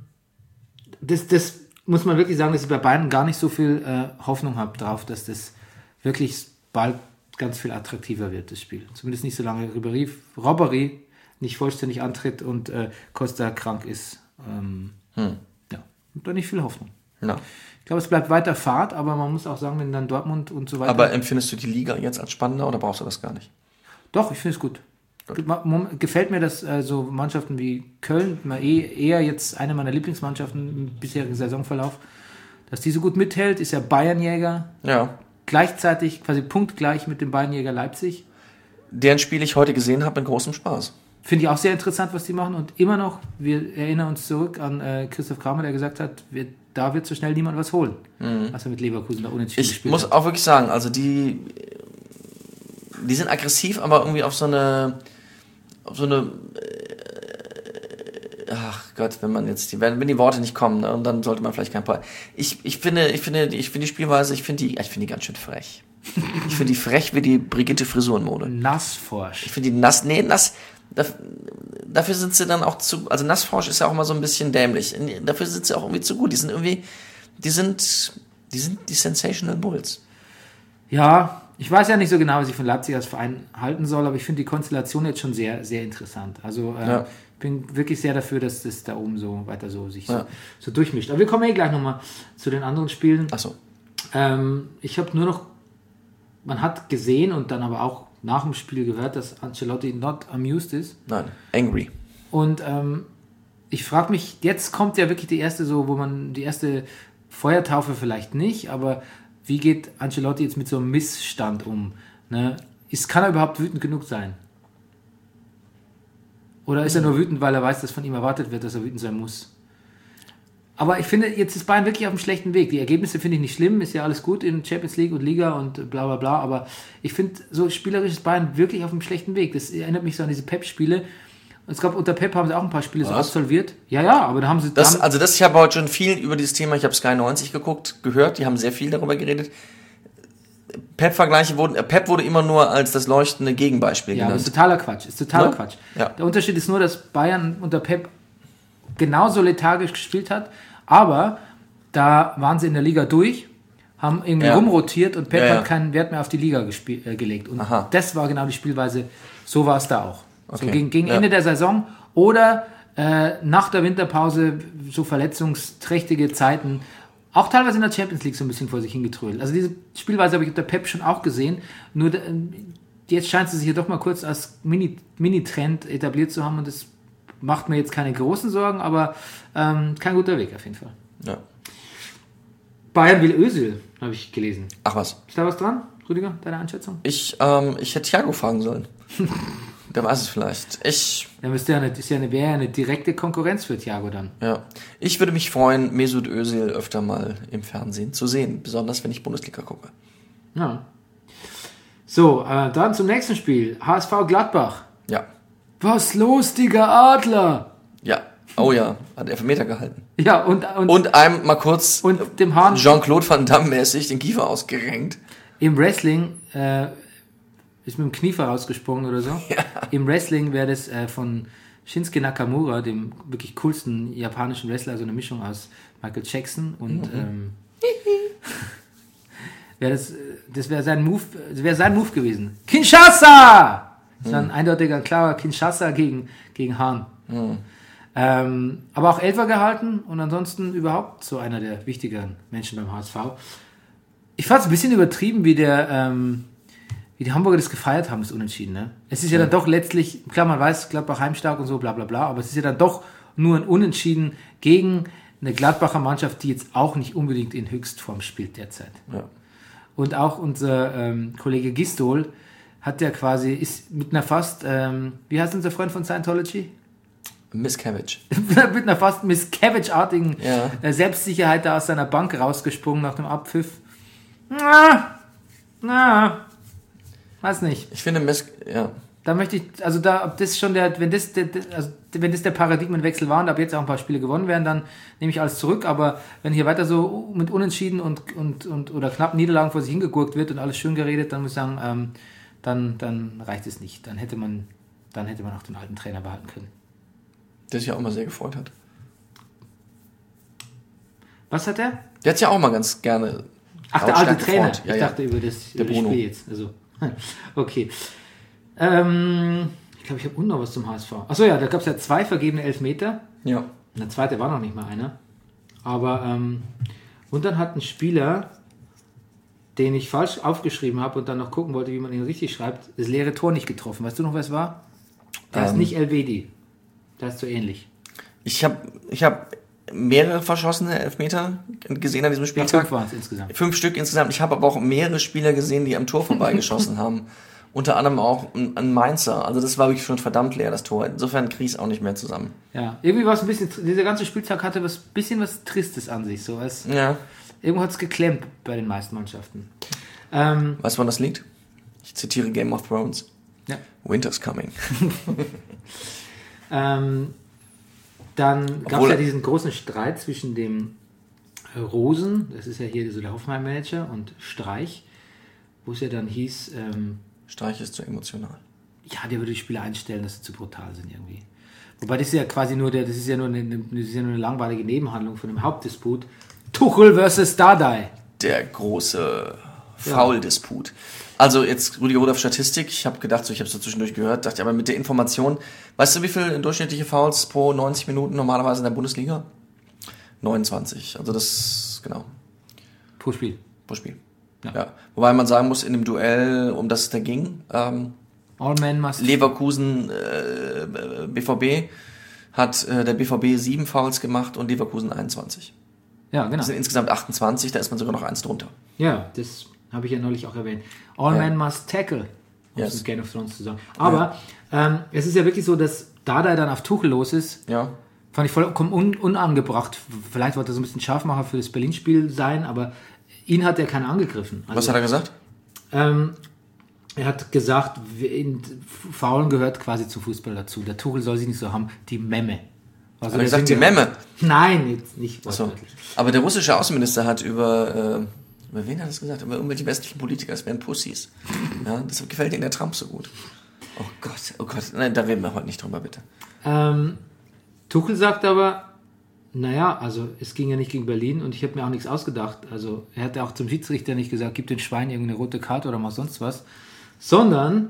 Das muss man wirklich sagen, dass ich bei beiden gar nicht so viel Hoffnung habe drauf, dass das wirklich bald ganz viel attraktiver wird, das Spiel. Zumindest nicht so lange Robbery nicht vollständig antritt und Costa krank ist. Ja, und da nicht viel Hoffnung. Ja. Ich glaube, es bleibt weiter Fahrt, aber man muss auch sagen, wenn dann Dortmund und so weiter... Aber empfindest du die Liga jetzt als spannender oder brauchst du das gar nicht? Doch, ich finde es gut. Gefällt mir, dass so Mannschaften wie Köln, eher jetzt eine meiner Lieblingsmannschaften im bisherigen Saisonverlauf, dass die so gut mithält, ist ja Bayernjäger. Ja. Gleichzeitig, quasi punktgleich mit dem Bayernjäger Leipzig. Deren Spiel ich heute gesehen habe, mit großem Spaß. Finde ich auch sehr interessant, was die machen. Und immer noch, wir erinnern uns zurück an Christoph Kramer, der gesagt hat, da wird so schnell niemand was holen. Was er mit Leverkusen da unentschieden gespielt hat. Ich muss auch wirklich sagen, also die sind aggressiv, aber irgendwie auf so eine ach Gott, wenn die Worte nicht kommen, ne, dann sollte man vielleicht kein paar. Ich finde die Spielweise, ich finde die ganz schön frech. Ich finde die frech wie die Brigitte Frisurenmode. Nassforsch. Ich finde die nass. Dafür sind sie dann auch also Nassforsch ist ja auch immer so ein bisschen dämlich. Dafür sind sie auch irgendwie zu gut. Die sind die Sensational Bulls. Ja, ich weiß ja nicht so genau, was ich von Leipzig als Verein halten soll, aber ich finde die Konstellation jetzt schon sehr, sehr interessant. Also ich bin wirklich sehr dafür, dass das da oben so weiter sich so durchmischt. Aber wir kommen gleich nochmal zu den anderen Spielen. Ach so. Ich habe nur noch, man hat gesehen und dann aber auch nach dem Spiel gehört, dass Ancelotti not amused ist. Nein, angry. Und ich frage mich, jetzt kommt ja wirklich die erste die erste Feuertaufe vielleicht nicht, aber wie geht Ancelotti jetzt mit so einem Missstand um? Ne? Kann er überhaupt wütend genug sein? Oder ist er nur wütend, weil er weiß, dass von ihm erwartet wird, dass er wütend sein muss? Aber ich finde, jetzt ist Bayern wirklich auf einem schlechten Weg. Die Ergebnisse finde ich nicht schlimm, ist ja alles gut in Champions League und Liga und bla bla bla, aber ich finde, so spielerisch ist Bayern wirklich auf einem schlechten Weg. Das erinnert mich so an diese Pep-Spiele. Es gab unter Pep haben sie auch ein paar Spiele so absolviert. Ja, aber da haben sie... ich habe heute schon viel über dieses Thema, ich habe Sky 90 gehört, die haben sehr viel darüber geredet. Pep wurde immer nur als das leuchtende Gegenbeispiel genannt. Ja, ist totaler Quatsch. Ja. Der Unterschied ist nur, dass Bayern unter Pep genauso lethargisch gespielt hat, aber da waren sie in der Liga durch, haben irgendwie rumrotiert und Pep hat keinen Wert mehr auf die Liga gelegt. Und das war genau die Spielweise, so war es da auch. Okay. So gegen Ende der Saison oder nach der Winterpause so verletzungsträchtige Zeiten, auch teilweise in der Champions League so ein bisschen vor sich hingetrödelt. Also diese Spielweise habe ich unter Pep schon auch gesehen, nur jetzt scheint sie sich ja doch mal kurz als Mini-Trend etabliert zu haben und das macht mir jetzt keine großen Sorgen, aber kein guter Weg auf jeden Fall. Ja. Bayern will Özil, habe ich gelesen. Ach was. Ist da was dran, Rüdiger, deine Einschätzung? Ich hätte Thiago fragen sollen. Der weiß es vielleicht. Dann wäre ja eine direkte Konkurrenz für Thiago dann. Ja. Ich würde mich freuen, Mesut Özil öfter mal im Fernsehen zu sehen. Besonders, wenn ich Bundesliga gucke. Ja. So, dann zum nächsten Spiel. HSV Gladbach. Ja. Was los, Digga, Adler? Ja. Oh ja, hat Elfmeter gehalten. Ja, und einem mal kurz und dem Hahn Jean-Claude Van Damme mäßig den Kiefer ausgerenkt. im Wrestling ist mit dem Knie vorausgesprungen oder so. Ja. Im Wrestling wäre das von Shinsuke Nakamura, dem wirklich coolsten japanischen Wrestler, also eine Mischung aus Michael Jackson und das wäre sein Move gewesen. Kinshasa! Das war ein eindeutiger, klarer Kinshasa gegen Hahn. Aber auch Elfer gehalten und ansonsten überhaupt so einer der wichtigeren Menschen beim HSV. Ich fand es ein bisschen übertrieben, wie die Hamburger das gefeiert haben, das Unentschieden. Ne? Es ist ja dann doch letztlich, klar, man weiß, Gladbach heimstark und so, bla bla bla, aber es ist ja dann doch nur ein Unentschieden gegen eine Gladbacher Mannschaft, die jetzt auch nicht unbedingt in Höchstform spielt derzeit. Ja. Und auch unser Kollege Gistol hat ja quasi, ist mit einer fast, wie heißt unser Freund von Scientology? Miscavige. Mit einer fast Miscavige-artigen Ja. Selbstsicherheit da aus seiner Bank rausgesprungen nach dem Abpfiff. Weiß nicht. Ich finde Da möchte ich, also da, ob das schon wenn das der Paradigmenwechsel war und ab jetzt auch ein paar Spiele gewonnen werden, dann nehme ich alles zurück, aber wenn hier weiter so mit Unentschieden und oder knapp Niederlagen vor sich hingegurkt wird und alles schön geredet, dann muss ich sagen, dann reicht es nicht. Dann hätte man auch den alten Trainer behalten können. der sich ja auch mal sehr gefreut hat. Was hat er? Der hat sich ja auch mal ganz gerne Ach, der alte lautstark Trainer. gefreut. Ich dachte über das Bruno. Spiel jetzt. Also, okay. Ich glaube, ich habe unten noch was zum HSV. Achso, ja, da gab es ja 2 vergebene Elfmeter. Ja. Der zweite war noch nicht mal einer. Aber, und dann hat ein Spieler, den ich falsch aufgeschrieben habe und dann noch gucken wollte, wie man ihn richtig schreibt, das leere Tor nicht getroffen. Weißt du noch, was es war? Der ist nicht Elvedi. Das ist so ähnlich. Ich hab mehrere verschossene Elfmeter gesehen an diesem Ja, Spieltag. 5 waren es insgesamt. 5 Stück insgesamt. Ich habe aber auch mehrere Spieler gesehen, die am Tor vorbeigeschossen haben. Unter anderem auch ein Mainzer. Also das war wirklich schon verdammt leer, das Tor. Insofern kriege ich es auch nicht mehr zusammen. Ja, irgendwie war es ein bisschen, dieser ganze Spieltag hatte was Tristes an sich. So als, Ja. irgendwo hat es geklemmt bei den meisten Mannschaften. Weißt du, woran das liegt? Ich zitiere Game of Thrones. Ja. Winter's coming. Dann gab es Obwohl- ja diesen großen Streit zwischen dem Rosen, das ist ja hier so der Hoffenheim-Manager, und Streich, wo es ja dann hieß, Streich ist zu emotional. ja, der würde die Spieler einstellen, dass sie zu brutal sind irgendwie. Wobei das ist ja quasi nur das ist ja nur eine langweilige Nebenhandlung von dem Hauptdisput. Tuchel versus Dardai. Der große Foul-Disput. Also jetzt Rüdiger Rudolph Statistik. Ich habe gedacht, ich habe es so zwischendurch gehört, dachte aber mit der Information, weißt du, wie viele durchschnittliche Fouls pro 90 Minuten normalerweise in der Bundesliga? 29. Also das, genau, Pro Spiel. pro Spiel. Ja. Ja. Wobei man sagen muss, in dem Duell, um das es da ging, All men must. Leverkusen, BVB, hat der BVB 7 Fouls gemacht und Leverkusen 21. Ja, genau. Das sind insgesamt 28, da ist man sogar noch 1 drunter. Ja, das habe ich ja neulich auch erwähnt. All men must tackle, um es mit Game of Thrones zu sagen. Aber es ist ja wirklich so, dass Dardai dann auf Tuchel los ist. Ja. Fand ich vollkommen unangebracht. Vielleicht wollte er so ein bisschen Scharfmacher für das Berlin-Spiel sein, aber ihn hat er keiner angegriffen. Also, Was hat er gesagt? er hat gesagt, Faulen gehört quasi zum Fußball dazu. Der Tuchel soll sich nicht so haben, die Memme. Also Hat er gesagt, die Memme? Nein, jetzt nicht Achso. wortwörtlich. Aber der russische Außenminister hat über wen hat er das gesagt? Über irgendwelche westlichen Politiker, es wären Pussys. Ja, das gefällt Ihnen der Trump so gut. Oh Gott. Nein, da reden wir heute nicht drüber, bitte. Tuchel sagt aber, naja, also es ging ja nicht gegen Berlin und ich habe mir auch nichts ausgedacht. Also er hat ja auch zum Schiedsrichter nicht gesagt, gib den Schwein irgendeine rote Karte oder mach sonst was. Sondern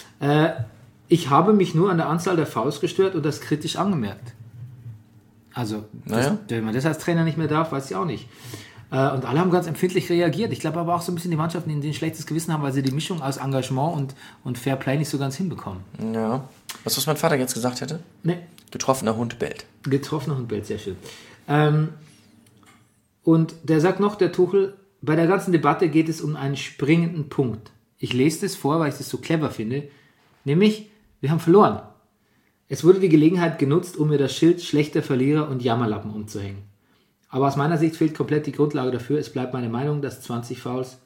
ich habe mich nur an der Anzahl der Fouls gestört und das kritisch angemerkt. Also, wenn man das als Trainer nicht mehr darf, weiß ich auch nicht. Und alle haben ganz empfindlich reagiert. Ich glaube aber auch so ein bisschen die Mannschaften, die ein schlechtes Gewissen haben, weil sie die Mischung aus Engagement und Fair Play nicht so ganz hinbekommen. Ja. Was mein Vater jetzt gesagt hätte? Nee. Getroffener Hund bellt. Getroffener Hund bellt, sehr schön. Und der sagt noch, der Tuchel, bei der ganzen Debatte geht es um einen springenden Punkt. Ich lese das vor, weil ich das so clever finde. Nämlich, wir haben verloren. Es wurde die Gelegenheit genutzt, um mir das Schild schlechter Verlierer und Jammerlappen umzuhängen. Aber aus meiner Sicht fehlt komplett die Grundlage dafür. Es bleibt meine Meinung, dass 20 Fouls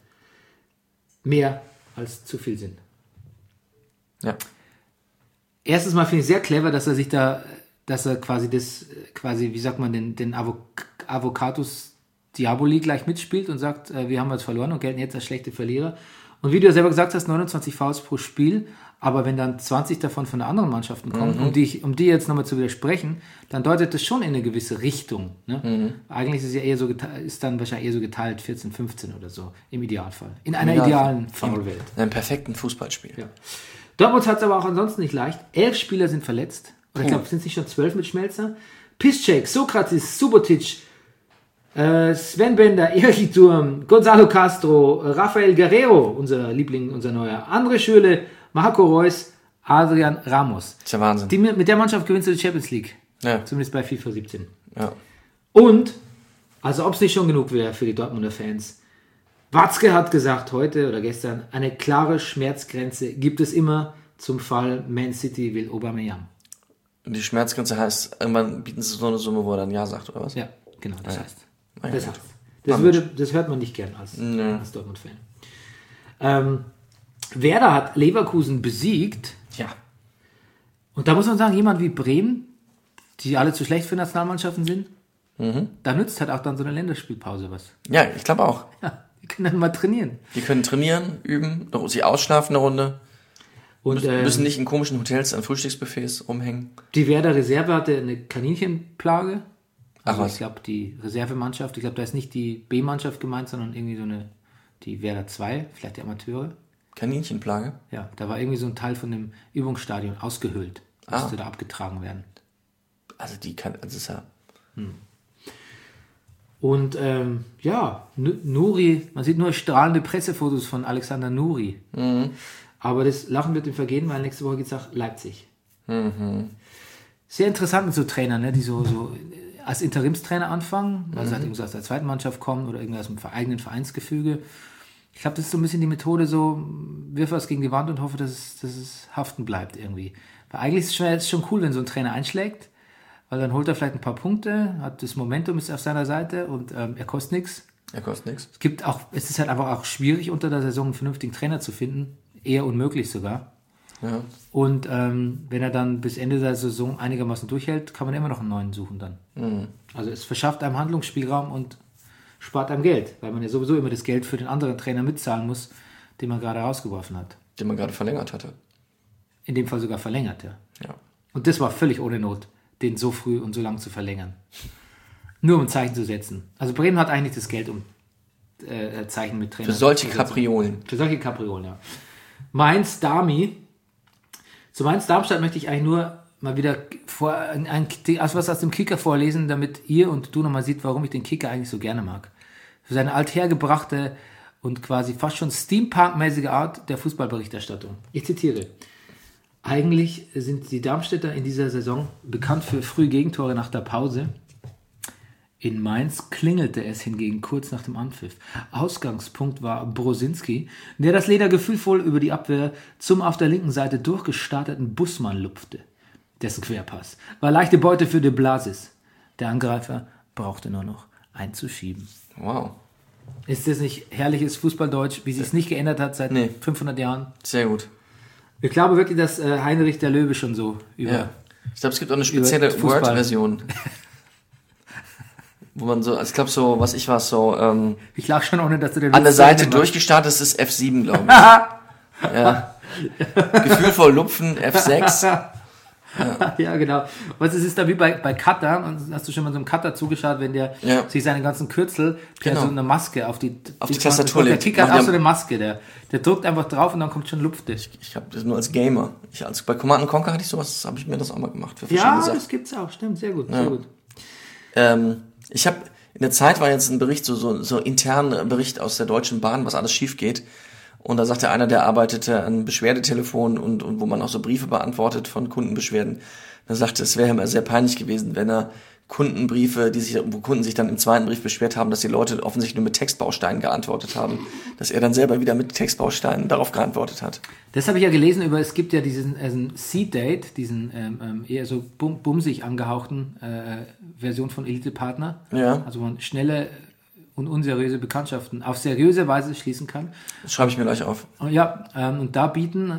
mehr als zu viel sind. Ja. Erstens mal finde ich sehr clever, dass er quasi wie sagt man, den Avocatus Diaboli gleich mitspielt und sagt, wir haben jetzt verloren und gelten jetzt als schlechte Verlierer. Und wie du ja selber gesagt hast, 29 Fouls pro Spiel, aber wenn dann 20 davon von den anderen Mannschaften kommen, um die jetzt nochmal zu widersprechen, dann deutet das schon in eine gewisse Richtung. Ne? Eigentlich ist es ja eher so ist dann wahrscheinlich eher so geteilt 14, 15 oder so, im Idealfall. In einer idealen Foulwelt. In einem perfekten Fußballspiel. Ja. Dortmund hat es aber auch ansonsten nicht leicht. 11 Spieler sind verletzt. Oder ich glaube, sind es nicht schon 12 mit Schmelzer? Piszczek, Sokratis, Subotic, Sven Bender, Erich Durm, Gonzalo Castro, Rafael Guerrero, unser Liebling, unser neuer, André Schürrle, Marco Reus, Adrian Ramos. Das ist ja Wahnsinn. Mit der Mannschaft gewinnst du die Champions League. Ja. Zumindest bei FIFA 17. Ja. Und, also ob es nicht schon genug wäre für die Dortmunder Fans, Watzke hat gesagt heute oder gestern, eine klare Schmerzgrenze gibt es immer zum Fall Man City will Aubameyang. Und die Schmerzgrenze heißt, irgendwann bieten sie so eine Summe, wo er dann Ja sagt, oder was? Ja, genau, das heißt. Ja, Das gut. heißt. Das hört man nicht gern als Dortmund-Fan. Werder hat Leverkusen besiegt. Ja. Und da muss man sagen, jemand wie Bremen, die alle zu schlecht für Nationalmannschaften sind, da nützt halt auch dann so eine Länderspielpause was. Ja, ich glaube auch. Ja, die können dann mal trainieren. Die können trainieren, üben, sich ausschlafen eine Runde. Und Müssen nicht in komischen Hotels an Frühstücksbuffets rumhängen. die Werder Reserve hatte eine Kaninchenplage. Also was? ich glaube, die Reservemannschaft, ich glaube, da ist nicht die B-Mannschaft gemeint, sondern irgendwie so die Werder 2, vielleicht die Amateure. Kaninchenplage? Ja, da war irgendwie so ein Teil von dem Übungsstadion ausgehöhlt. Musste da abgetragen werden. Also das ist ja... Und Nuri, man sieht nur strahlende Pressefotos von Alexander Nuri. Aber das Lachen wird ihm vergehen, weil nächste Woche geht es nach Leipzig. Sehr interessant mit so Trainern, ne, die so als Interimstrainer anfangen, weil sie halt irgendwie aus der zweiten Mannschaft kommen oder irgendwie aus dem eigenen Vereinsgefüge. Ich glaube, das ist so ein bisschen die Methode, so wirf was gegen die Wand und hoffe, dass es haften bleibt irgendwie. Weil eigentlich ist es schon cool, wenn so ein Trainer einschlägt, weil dann holt er vielleicht ein paar Punkte, hat das Momentum ist auf seiner Seite und er kostet nichts. Er kostet nichts. Es ist halt einfach auch schwierig, unter der Saison einen vernünftigen Trainer zu finden, eher unmöglich sogar. Ja. Und wenn er dann bis Ende der Saison einigermaßen durchhält, kann man immer noch einen neuen suchen dann. Also es verschafft einem Handlungsspielraum und spart einem Geld, weil man ja sowieso immer das Geld für den anderen Trainer mitzahlen muss, den man gerade rausgeworfen hat. Den man gerade verlängert hatte. In dem Fall sogar verlängert, ja. Ja. Und das war völlig ohne Not, den so früh und so lang zu verlängern. Nur um ein Zeichen zu setzen. Also Bremen hat eigentlich das Geld, um Zeichen mit Trainern Für solche zu setzen. Kapriolen. Für solche Kapriolen, ja. Zu Mainz-Darmstadt möchte ich eigentlich nur mal wieder was aus dem Kicker vorlesen, damit ihr und du nochmal seht, warum ich den Kicker eigentlich so gerne mag. Für seine althergebrachte und quasi fast schon Steampunk-mäßige Art der Fußballberichterstattung. Ich zitiere. Eigentlich sind die Darmstädter in dieser Saison bekannt für frühe Gegentore nach der Pause. In Mainz klingelte es hingegen kurz nach dem Anpfiff. Ausgangspunkt war Brosinski, der das Leder gefühlvoll über die Abwehr zum auf der linken Seite durchgestarteten Bussmann lupfte. Dessen Querpass war leichte Beute für de Blasis. Der Angreifer brauchte nur noch einzuschieben. Wow. Ist das nicht herrliches Fußballdeutsch, wie sich es nicht geändert hat seit 500 Jahren? Sehr gut. Ich glaube wirklich, dass Heinrich der Löwe schon so über... Ja. Ich glaube, es gibt auch eine spezielle Fußball. Word-Version. Wo man so, ich glaube so, was ich war, so ich lag schon, ohne dass du den an der Witz zu Seite Ende durchgestartet ist F7, glaube ich. Ja. Gefühlvoll lupfen, F6. Ja, genau. Was es ist da wie bei Cutter, und hast du schon mal so einem Cutter zugeschaut, wenn der sich seine ganzen Kürzel per so eine Maske auf die Tastatur legt. Der Kicker hat auch so eine Maske, der drückt einfach drauf und dann kommt schon Luft. Ich habe das nur als Gamer. Bei Command & Conquer hatte ich sowas, habe ich mir das auch mal gemacht. Für verschiedene Sachen. Das gibt's auch, stimmt, sehr gut, sehr gut. Ich habe in der Zeit war jetzt ein Bericht, so intern Bericht aus der Deutschen Bahn, was alles schief geht. Und da sagte einer, der arbeitete an Beschwerdetelefon und wo man auch so Briefe beantwortet von Kundenbeschwerden. Da sagte, es wäre ihm sehr peinlich gewesen, wenn er Kundenbriefe, wo Kunden sich dann im zweiten Brief beschwert haben, dass die Leute offensichtlich nur mit Textbausteinen geantwortet haben, dass er dann selber wieder mit Textbausteinen darauf geantwortet hat. Das habe ich ja gelesen es gibt ja diesen Seed-Date, diesen eher so bumsig angehauchten Version von Elite-Partner. Ja. Also man schnelle und unseriöse Bekanntschaften auf seriöse Weise schließen kann. Das schreibe ich mir gleich auf. Ja, und da bieten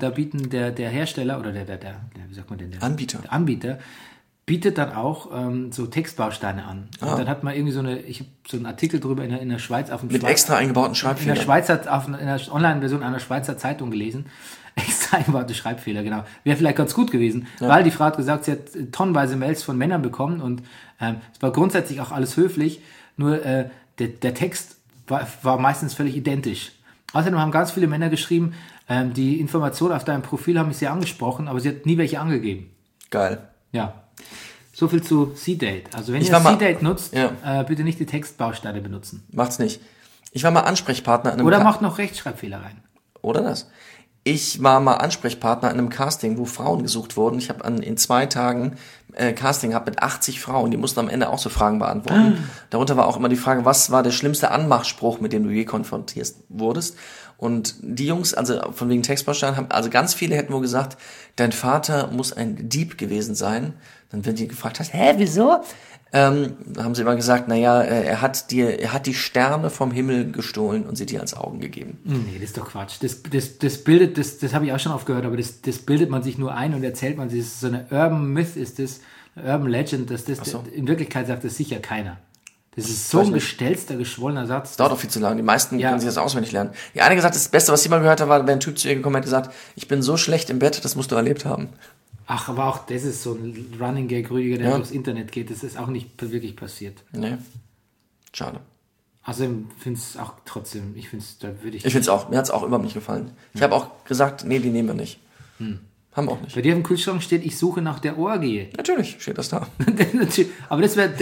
der Hersteller oder der wie sagt man denn? Der Anbieter bietet dann auch so Textbausteine an. Und dann hat man irgendwie ich habe so einen Artikel drüber in der Schweiz auf dem mit extra eingebauten Schreibfehlern. In der Online-Version einer Schweizer Zeitung gelesen. Extra eingebaute Schreibfehler, genau. Wäre vielleicht ganz gut gewesen, weil die Frau hat gesagt, sie hat tonnenweise Mails von Männern bekommen und es war grundsätzlich auch alles höflich, nur der Text war meistens völlig identisch. Außerdem haben ganz viele Männer geschrieben, die Informationen auf deinem Profil haben mich sehr angesprochen, aber sie hat nie welche angegeben. Geil. Ja. So viel zu C-Date. Also wenn ihr C-Date nutzt, bitte nicht die Textbausteine benutzen. Macht's nicht. Ich war mal Ansprechpartner in einem Oder macht noch Rechtschreibfehler rein. Oder das. Ich war mal Ansprechpartner in einem Casting, wo Frauen gesucht wurden. Ich habe in 2 Tagen Casting gehabt mit 80 Frauen. Die mussten am Ende auch so Fragen beantworten. Darunter war auch immer die Frage, was war der schlimmste Anmachspruch, mit dem du je konfrontiert wurdest? Und die Jungs, also von wegen Textbaustein, also ganz viele hätten wohl gesagt, dein Vater muss ein Dieb gewesen sein. Dann wenn die gefragt hast, wieso? Haben sie immer gesagt, er hat die Sterne vom Himmel gestohlen und sie dir als Augen gegeben. Nee, das ist doch Quatsch. Das bildet, das habe ich auch schon oft gehört, aber das bildet man sich nur ein und erzählt man sich. Das ist so eine Urban Myth, eine Urban Legend, in Wirklichkeit sagt das sicher keiner. Das ist so ein gestelzter, geschwollener Satz. Das dauert auch viel zu lange. Die meisten können sich das auswendig lernen. Die eine gesagt, das Beste, was sie mal gehört hat, war, wenn ein Typ zu ihr gekommen hat, gesagt, ich bin so schlecht im Bett, das musst du erlebt haben. Ach, aber auch das ist so ein Running Gag, Rüdiger, der durchs Internet geht. Das ist auch nicht wirklich passiert. Nee. Schade. Also ich finde es auch trotzdem, ich finde es auch. Mir hat es auch überhaupt nicht gefallen. Ich habe auch gesagt, nee, die nehmen wir nicht. Haben wir auch nicht. Bei dir im Kühlschrank steht, ich suche nach der Orgie. Natürlich steht das da. Aber das wäre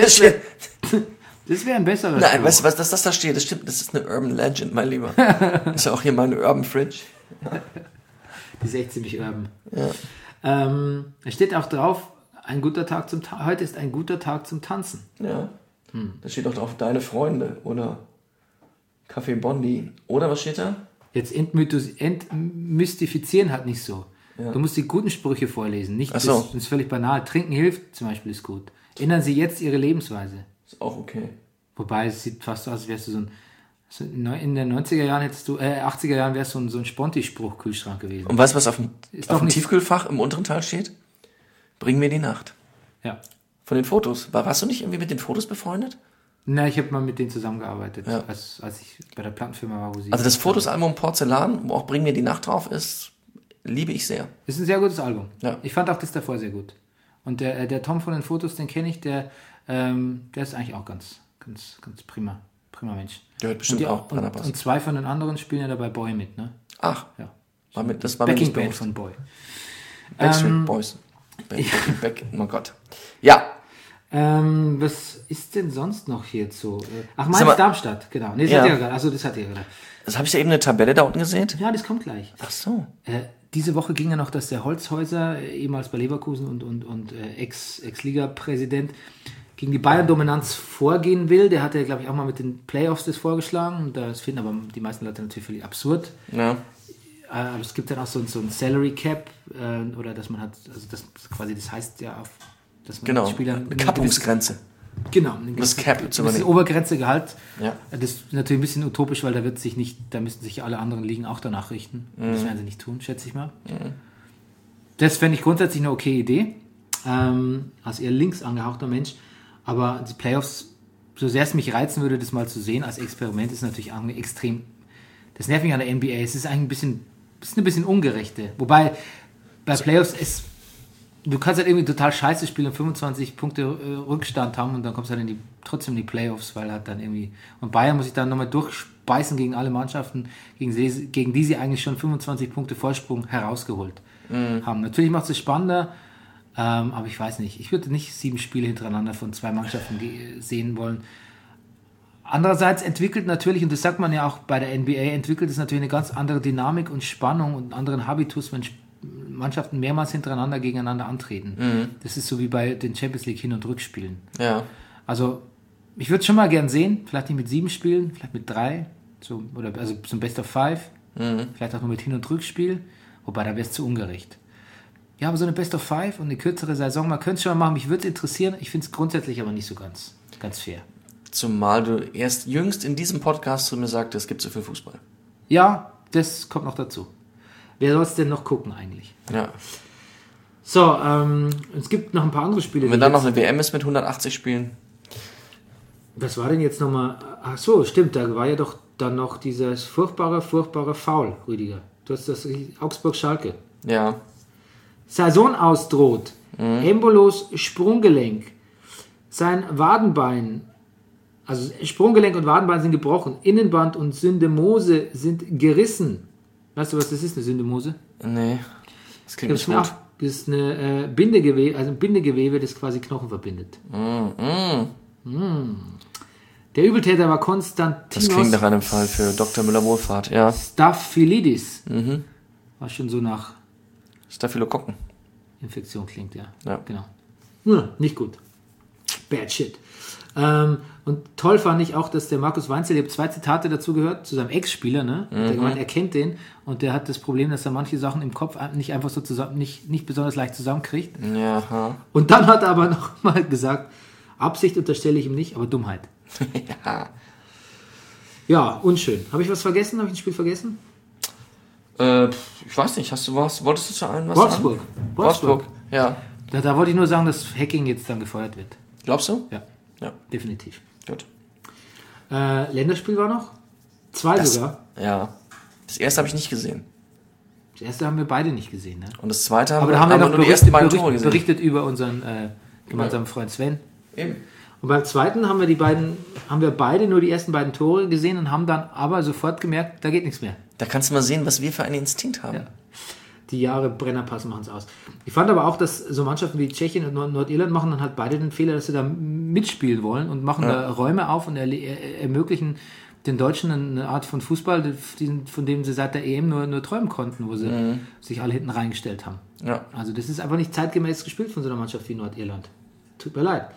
ein besserer Nein, Spruch. weißt du, was das da steht? Das stimmt, das ist eine Urban Legend, mein Lieber. Das ist ja auch hier meine Urban Fridge. Die ist echt ziemlich urban. Ja. Es steht auch drauf, heute ist ein guter Tag zum Tanzen. Ja. Da steht auch drauf, deine Freunde oder Kaffee Bondi. Oder was steht da? Jetzt entmystifizieren hat nicht so. Ja. Du musst die guten Sprüche vorlesen. Nicht das ist völlig banal. Trinken hilft zum Beispiel ist gut. Ändern Sie jetzt Ihre Lebensweise. Ist auch okay. Wobei es sieht fast so aus, als wärst du in den 90er Jahren 80er Jahren wärst du so ein Sponti-Spruch-Kühlschrank gewesen. Und weißt du, was auf dem Tiefkühlfach im unteren Teil steht? Bring mir die Nacht. Ja. Von den Fotos. Warst du nicht irgendwie mit den Fotos befreundet? Na, ich habe mal mit denen zusammengearbeitet, als ich bei der Plattenfirma war, wo sie... Also das Fotosalbum Porzellan, wo auch Bring mir die Nacht drauf ist, liebe ich sehr. Ist ein sehr gutes Album. Ja. Ich fand auch das davor sehr gut. Und der Tom von den Fotos, den kenne ich, der ist eigentlich auch ganz prima Mensch. Der hört bestimmt auch Brennerpass. Und 2 von den anderen spielen ja dabei Boy mit, ne? Ach, ja. Das war Backing Band von Boy. Backstreet Boys. Oh Gott. Ja. Was ist denn sonst noch hier so? Ach, Mainz Darmstadt, genau. Nee, das hat ihr gerade. Also das hat ihr gerade. Das habe ich da eben eine Tabelle da unten gesehen? Ja, das kommt gleich. Ach so. Diese Woche ging ja noch, dass der Holzhäuser, ehemals bei Leverkusen und Ex-Liga-Präsident, gegen die Bayern-Dominanz vorgehen will. Der hatte, glaube ich, auch mal mit den Playoffs das vorgeschlagen. Und das finden aber die meisten Leute natürlich völlig absurd. Ja. Aber es gibt dann auch so ein Salary Cap, oder dass man hat, also das quasi, das heißt ja auf, dass man Spielern... Eine Kappungsgrenze. Genau. Das Cap zu übernehmen. Obergrenze Gehalt. Ja. Das ist natürlich ein bisschen utopisch, weil da müssten sich alle anderen Ligen auch danach richten. Das werden sie nicht tun, schätze ich mal. Das fände ich grundsätzlich eine okay Idee. Als eher links angehauchter Mensch. Aber die Playoffs, so sehr es mich reizen würde, das mal zu sehen als Experiment, ist natürlich auch extrem... Das nervt mich an der NBA. Es ist eigentlich ein bisschen ungerechte. Wobei bei Playoffs du kannst halt irgendwie total scheiße spielen und 25 Punkte Rückstand haben und dann kommst du halt trotzdem in die Playoffs, weil halt dann irgendwie... Und Bayern muss sich dann nochmal durchbeißen gegen alle Mannschaften, gegen die sie eigentlich schon 25 Punkte Vorsprung herausgeholt haben. Natürlich macht es spannender, aber ich weiß nicht. Ich würde nicht 7 Spiele hintereinander von 2 Mannschaften sehen wollen. Andererseits entwickelt natürlich, und das sagt man ja auch bei der NBA, entwickelt es natürlich eine ganz andere Dynamik und Spannung und einen anderen Habitus, wenn Mannschaften mehrmals hintereinander gegeneinander antreten. Das ist so wie bei den Champions League Hin- und Rückspielen. Ja. Also, ich würde es schon mal gern sehen, vielleicht nicht mit 7 Spielen, vielleicht mit 3, also zum Best of 5, vielleicht auch nur mit Hin- und Rückspiel, wobei da wäre es zu ungerecht. Ja, aber so eine Best of 5 und eine kürzere Saison, man könnte es schon mal machen, mich würde es interessieren, ich finde es grundsätzlich aber nicht so ganz fair. Zumal du erst jüngst in diesem Podcast zu mir sagtest, es gibt so viel Fußball. Ja, das kommt noch dazu. Wer soll es denn noch gucken eigentlich? Ja. So, es gibt noch ein paar andere Spiele. Und wenn dann noch eine WM ist mit 180 Spielen. Was war denn jetzt nochmal? Ach so, stimmt, da war ja doch dann noch dieses furchtbare Foul, Rüdiger. Du hast das Augsburg-Schalke. Ja. Saison ausdroht, Embolos Sprunggelenk, sein Wadenbein, also Sprunggelenk und Wadenbein sind gebrochen, Innenband und Syndemose sind gerissen. Weißt du, was das ist, eine Syndemose? Nee, das klingt nicht gut. Das ist eine Bindegewebe, also ein Bindegewebe, das quasi Knochen verbindet. Der Übeltäter war Konstantinos. Das klingt nach einem Fall für Dr. Müller-Wohlfahrt, ja. Staphylidis. Was schon so nach Staphylokokken. Infektion klingt, ja. Ja. Genau. Nicht gut. Bad shit. Und toll fand ich auch, dass der Markus Weinzel, ich habe 2 Zitate dazu gehört, zu seinem Ex-Spieler, ne? Der gemeint, er kennt den und der hat das Problem, dass er manche Sachen im Kopf nicht einfach so nicht besonders leicht zusammenkriegt. Ja. Und dann hat er aber noch mal gesagt, Absicht unterstelle ich ihm nicht, aber Dummheit. Ja. Ja, unschön. Habe ich was vergessen? Habe ich ein Spiel vergessen? Ich weiß nicht, hast du was? Wolltest du zu allen was Wolfsburg. sagen? Wolfsburg, ja. Da wollte ich nur sagen, dass Hacking jetzt dann gefeuert wird. Glaubst du? Ja, Ja, definitiv. gut. Länderspiel war noch? 2 sogar. Ja. Das erste habe ich nicht gesehen. Das erste haben wir beide nicht gesehen, ne? Und das zweite Aber da haben wir noch nur die ersten beiden Tore gesehen. berichtet über unseren gemeinsamen Freund Sven. Eben. Und beim zweiten haben wir beide nur die ersten beiden Tore gesehen und haben dann aber sofort gemerkt, da geht nichts mehr. Da kannst du mal sehen, was wir für einen Instinkt haben. Ja. Die Jahre Brennerpass machen es aus. Ich fand aber auch, dass so Mannschaften wie Tschechien und Nordirland machen dann halt beide den Fehler, dass sie da mitspielen wollen und machen da Räume auf und ermöglichen den Deutschen eine Art von Fußball, von dem sie seit der EM nur träumen konnten, wo sie sich alle hinten reingestellt haben. Ja. Also das ist einfach nicht zeitgemäß gespielt von so einer Mannschaft wie Nordirland. Tut mir leid.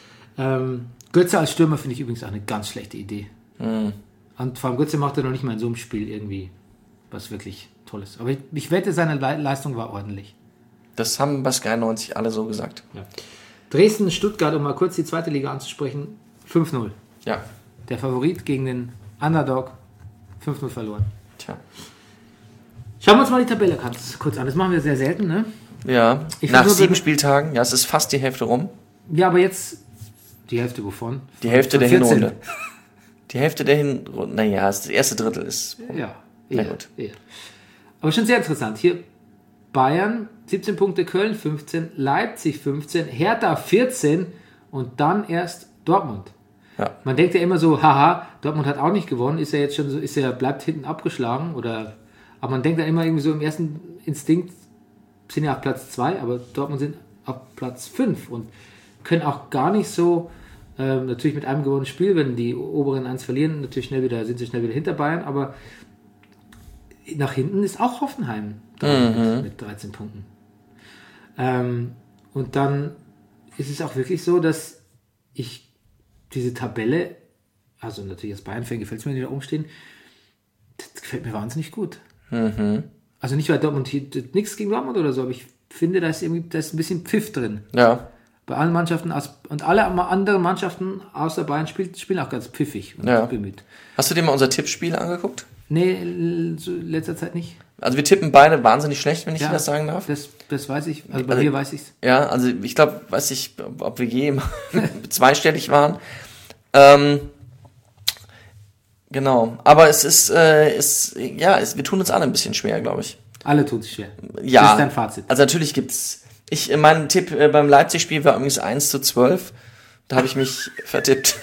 Götze als Stürmer finde ich übrigens auch eine ganz schlechte Idee. Und vor allem Götze macht er noch nicht mal in so einem Spiel irgendwie was wirklich Tolles. Aber ich wette, seine Leistung war ordentlich. Das haben bei Sky 90 alle so gesagt. Ja. Dresden, Stuttgart, um mal kurz die zweite Liga anzusprechen, 5-0. Ja. Der Favorit gegen den Underdog, 5-0 verloren. Tja. Schauen wir uns mal die Tabelle kurz an. Das machen wir sehr selten, ne? Ja. Ich Nach find nur 7 Spieltagen, ja, es ist fast die Hälfte rum. Ja, aber jetzt die Hälfte wovon? Die Hälfte der 14. Hinrunde. Die Hälfte der Hinrunde, naja, das erste Drittel ist. Ja, Na eher, gut. eher. Aber schon sehr interessant. Hier Bayern 17 Punkte, Köln 15, Leipzig 15, Hertha 14 und dann erst Dortmund. Ja. Man denkt ja immer so, haha, Dortmund hat auch nicht gewonnen, ist ja jetzt schon so, bleibt hinten abgeschlagen aber man denkt ja immer irgendwie so im ersten Instinkt, sind ja auf Platz 2, aber Dortmund sind auf Platz 5 und können auch gar nicht so, natürlich mit einem gewonnenen Spiel, wenn die oberen 1 verlieren, natürlich sind sie schnell wieder hinter Bayern, aber nach hinten ist auch Hoffenheim mit 13 Punkten. Und dann ist es auch wirklich so, dass ich diese Tabelle, also natürlich als Bayern-Fan gefällt es mir, die da umstehen, das gefällt mir wahnsinnig gut. Also nicht, weil Dortmund hier nichts gegen Dortmund oder so, aber ich finde, da ist ein bisschen Pfiff drin. Ja. Bei allen Mannschaften und alle anderen Mannschaften außer Bayern spielen auch ganz pfiffig und bemüht. Hast du dir mal unser Tippspiel angeguckt? Nee, so letzter Zeit nicht. Also wir tippen beide wahnsinnig schlecht, wenn ich dir das sagen darf. Das weiß ich, also bei mir weiß ich es. Ja, also ich glaube, weiß ich, ob wir je zweistellig waren. Genau, aber es ist, wir tun uns alle ein bisschen schwer, glaube ich. Alle tun sich schwer. Ja. Das ist dein Fazit. Also natürlich gibt's, mein Tipp beim Leipzig-Spiel war übrigens 1:12. Da habe ich mich vertippt.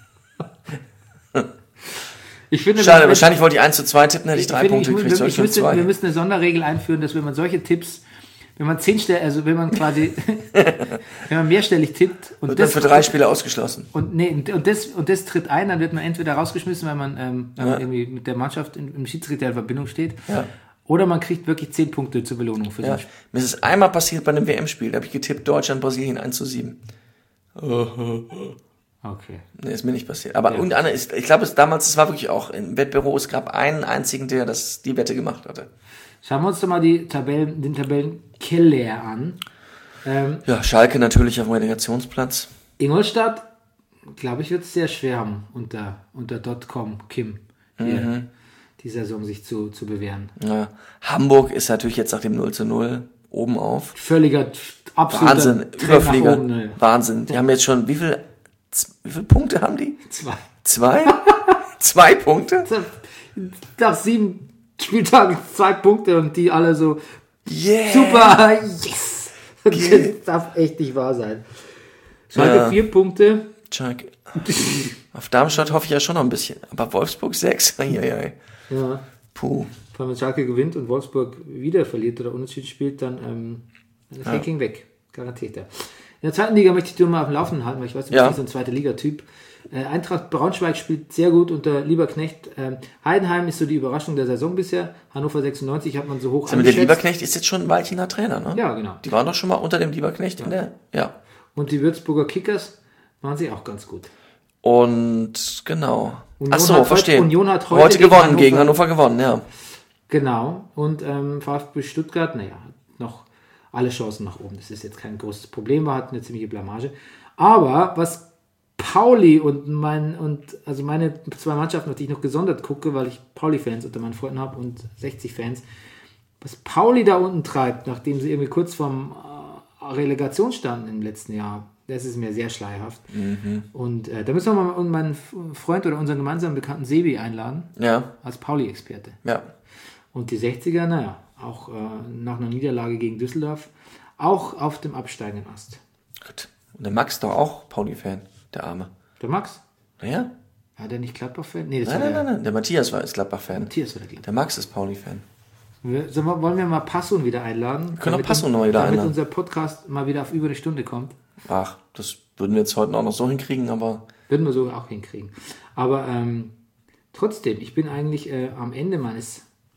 Ich finde, schade, wahrscheinlich wollte ich 1:2 tippen, hätte ich 3 Punkte gekriegt. Wir müssen eine Sonderregel einführen, dass wenn man solche Tipps, wenn man wenn man mehrstellig tippt und wird dann für 3 Spiele ausgeschlossen. Und das tritt ein, dann wird man entweder rausgeschmissen, weil man irgendwie mit der Mannschaft im Schiedsrichter in Verbindung steht. Ja. Oder man kriegt wirklich 10 Punkte zur Belohnung für so Ja. ein Spiel. Mir ist es einmal passiert bei einem WM-Spiel, da habe ich getippt, Deutschland, Brasilien 1:7. Okay. Nee, ist mir nicht passiert. Aber Ja. und Anne ist, ich glaube, es war wirklich auch im Wettbüro, es gab einen einzigen, der die Wette gemacht hatte. Schauen wir uns doch mal den Tabellenkeller an. Ja, Schalke natürlich auf dem Relegationsplatz. Ingolstadt, glaube ich, wird es sehr schwer haben, unter .com Kim hier die Saison sich zu bewähren. Ja. Hamburg ist natürlich jetzt nach dem 0:0 oben auf. Völliger, absoluter Wahnsinn, Trend nach Überflieger. oben, ne? Wahnsinn. Die haben jetzt schon, wie viele Punkte haben die? 2. 2? 2 Punkte? Nach 7 Spieltagen 2 Punkte und die alle so Yeah! super, yes! Das darf echt nicht wahr sein. Schalke Ja. 4 Punkte. Schalke. Auf Darmstadt hoffe ich ja schon noch ein bisschen. Aber Wolfsburg 6? Eieiei. Ja. Puh. Vor allem, wenn Schalke gewinnt und Wolfsburg wieder verliert oder unentschieden spielt, dann ist Hacking weg. Garantiert. Ja. In der zweiten Liga möchte ich dir mal auf dem Laufenden halten, weil ich weiß, du bist nicht so ein zweiter Liga-Typ. Eintracht Braunschweig spielt sehr gut unter Lieberknecht. Heidenheim ist so die Überraschung der Saison bisher. Hannover 96 hat man so hoch Der Lieberknecht ist jetzt schon ein Weilchener Trainer, ne? Ja, genau. Die waren doch schon mal unter dem Lieberknecht in der. Ja. Und die Würzburger Kickers waren sie auch ganz gut. Und genau. Union Ach so, hat verstehe. Union hat heute heute gewonnen, gegen Hannover gewonnen, ja. Genau. Und VfB Stuttgart, naja, hat noch alle Chancen nach oben. Das ist jetzt kein großes Problem, war hat eine ziemliche Blamage. Aber was Pauli und meine 2 Mannschaften, auf die ich noch gesondert gucke, weil ich Pauli-Fans unter meinen Freunden habe und 60-Fans, was Pauli da unten treibt, nachdem sie irgendwie kurz vorm Relegation standen im letzten Jahr, das ist mir sehr schleierhaft. Und da müssen wir mal meinen Freund oder unseren gemeinsamen Bekannten Sebi einladen, Ja, als Pauli-Experte. ja. Und die 60er, naja, auch nach einer Niederlage gegen Düsseldorf, auch auf dem absteigenden Ast. Gut. Und der Max ist doch auch Pauli-Fan, der Arme. Der Max? Naja? War der nicht Gladbach-Fan? Nee, das Nein. Der Matthias ist Gladbach-Fan. Matthias war der Gladbach. Der Max ist Pauli-Fan. Wollen wir mal Passun wieder einladen? Wir können auch Passun noch mal wieder damit einladen. unser Podcast mal wieder auf über eine Stunde kommt. Ach, das würden wir jetzt heute auch noch so hinkriegen, aber. Würden wir so auch hinkriegen. Aber trotzdem, ich bin eigentlich am Ende meines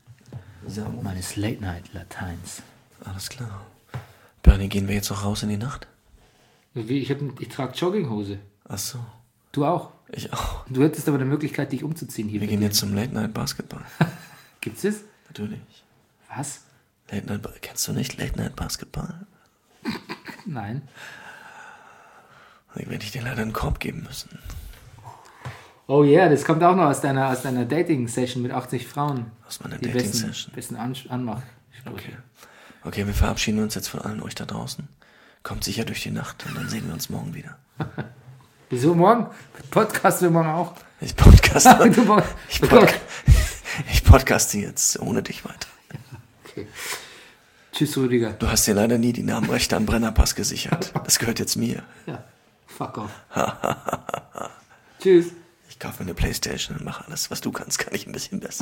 Late-Night-Lateins. Alles klar. Bernie, gehen wir jetzt noch raus in die Nacht? Ich trage Jogginghose. Ach so. Du auch. Ich auch. Du hättest aber eine Möglichkeit, dich umzuziehen hier. Wir gehen jetzt zum Late-Night-Basketball. Gibt's es? Natürlich. Was? Kennst du nicht Late-Night-Basketball? Nein. Dann werde ich dir leider einen Korb geben müssen. Oh ja, yeah, das kommt auch noch aus deiner Dating-Session mit 80 Frauen. Aus meiner Die Dating-Session. besten Anmachsprüche. Okay, wir verabschieden uns jetzt von allen euch da draußen. Kommt sicher durch die Nacht und dann sehen wir uns morgen wieder. Wieso morgen? Podcast wir morgen auch. Ich podcaste. Du- Ich podcaste jetzt ohne dich weiter. Okay. Tschüss, Rüdiger. Du hast dir leider nie die Namenrechte am Brennerpass gesichert. Das gehört jetzt mir. Ja, fuck off. Tschüss. Ich kaufe mir eine Playstation und mache alles, was du kannst, kann ich ein bisschen besser.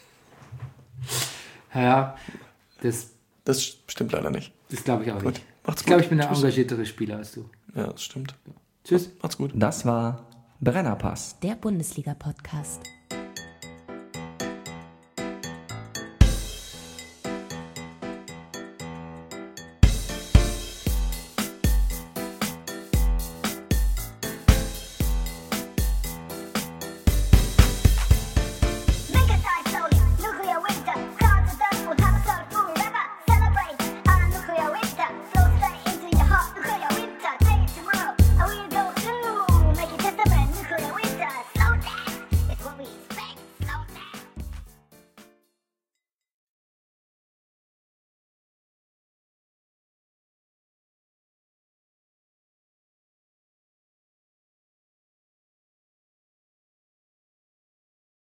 Ja, das Das stimmt leider nicht. glaube ich auch Gut, nicht. macht's Ich glaube, gut. ich bin der Tschüss. engagiertere Spieler als du. Ja, das stimmt. Tschüss. Macht's gut. Das war Brennerpass. Der Bundesliga-Podcast.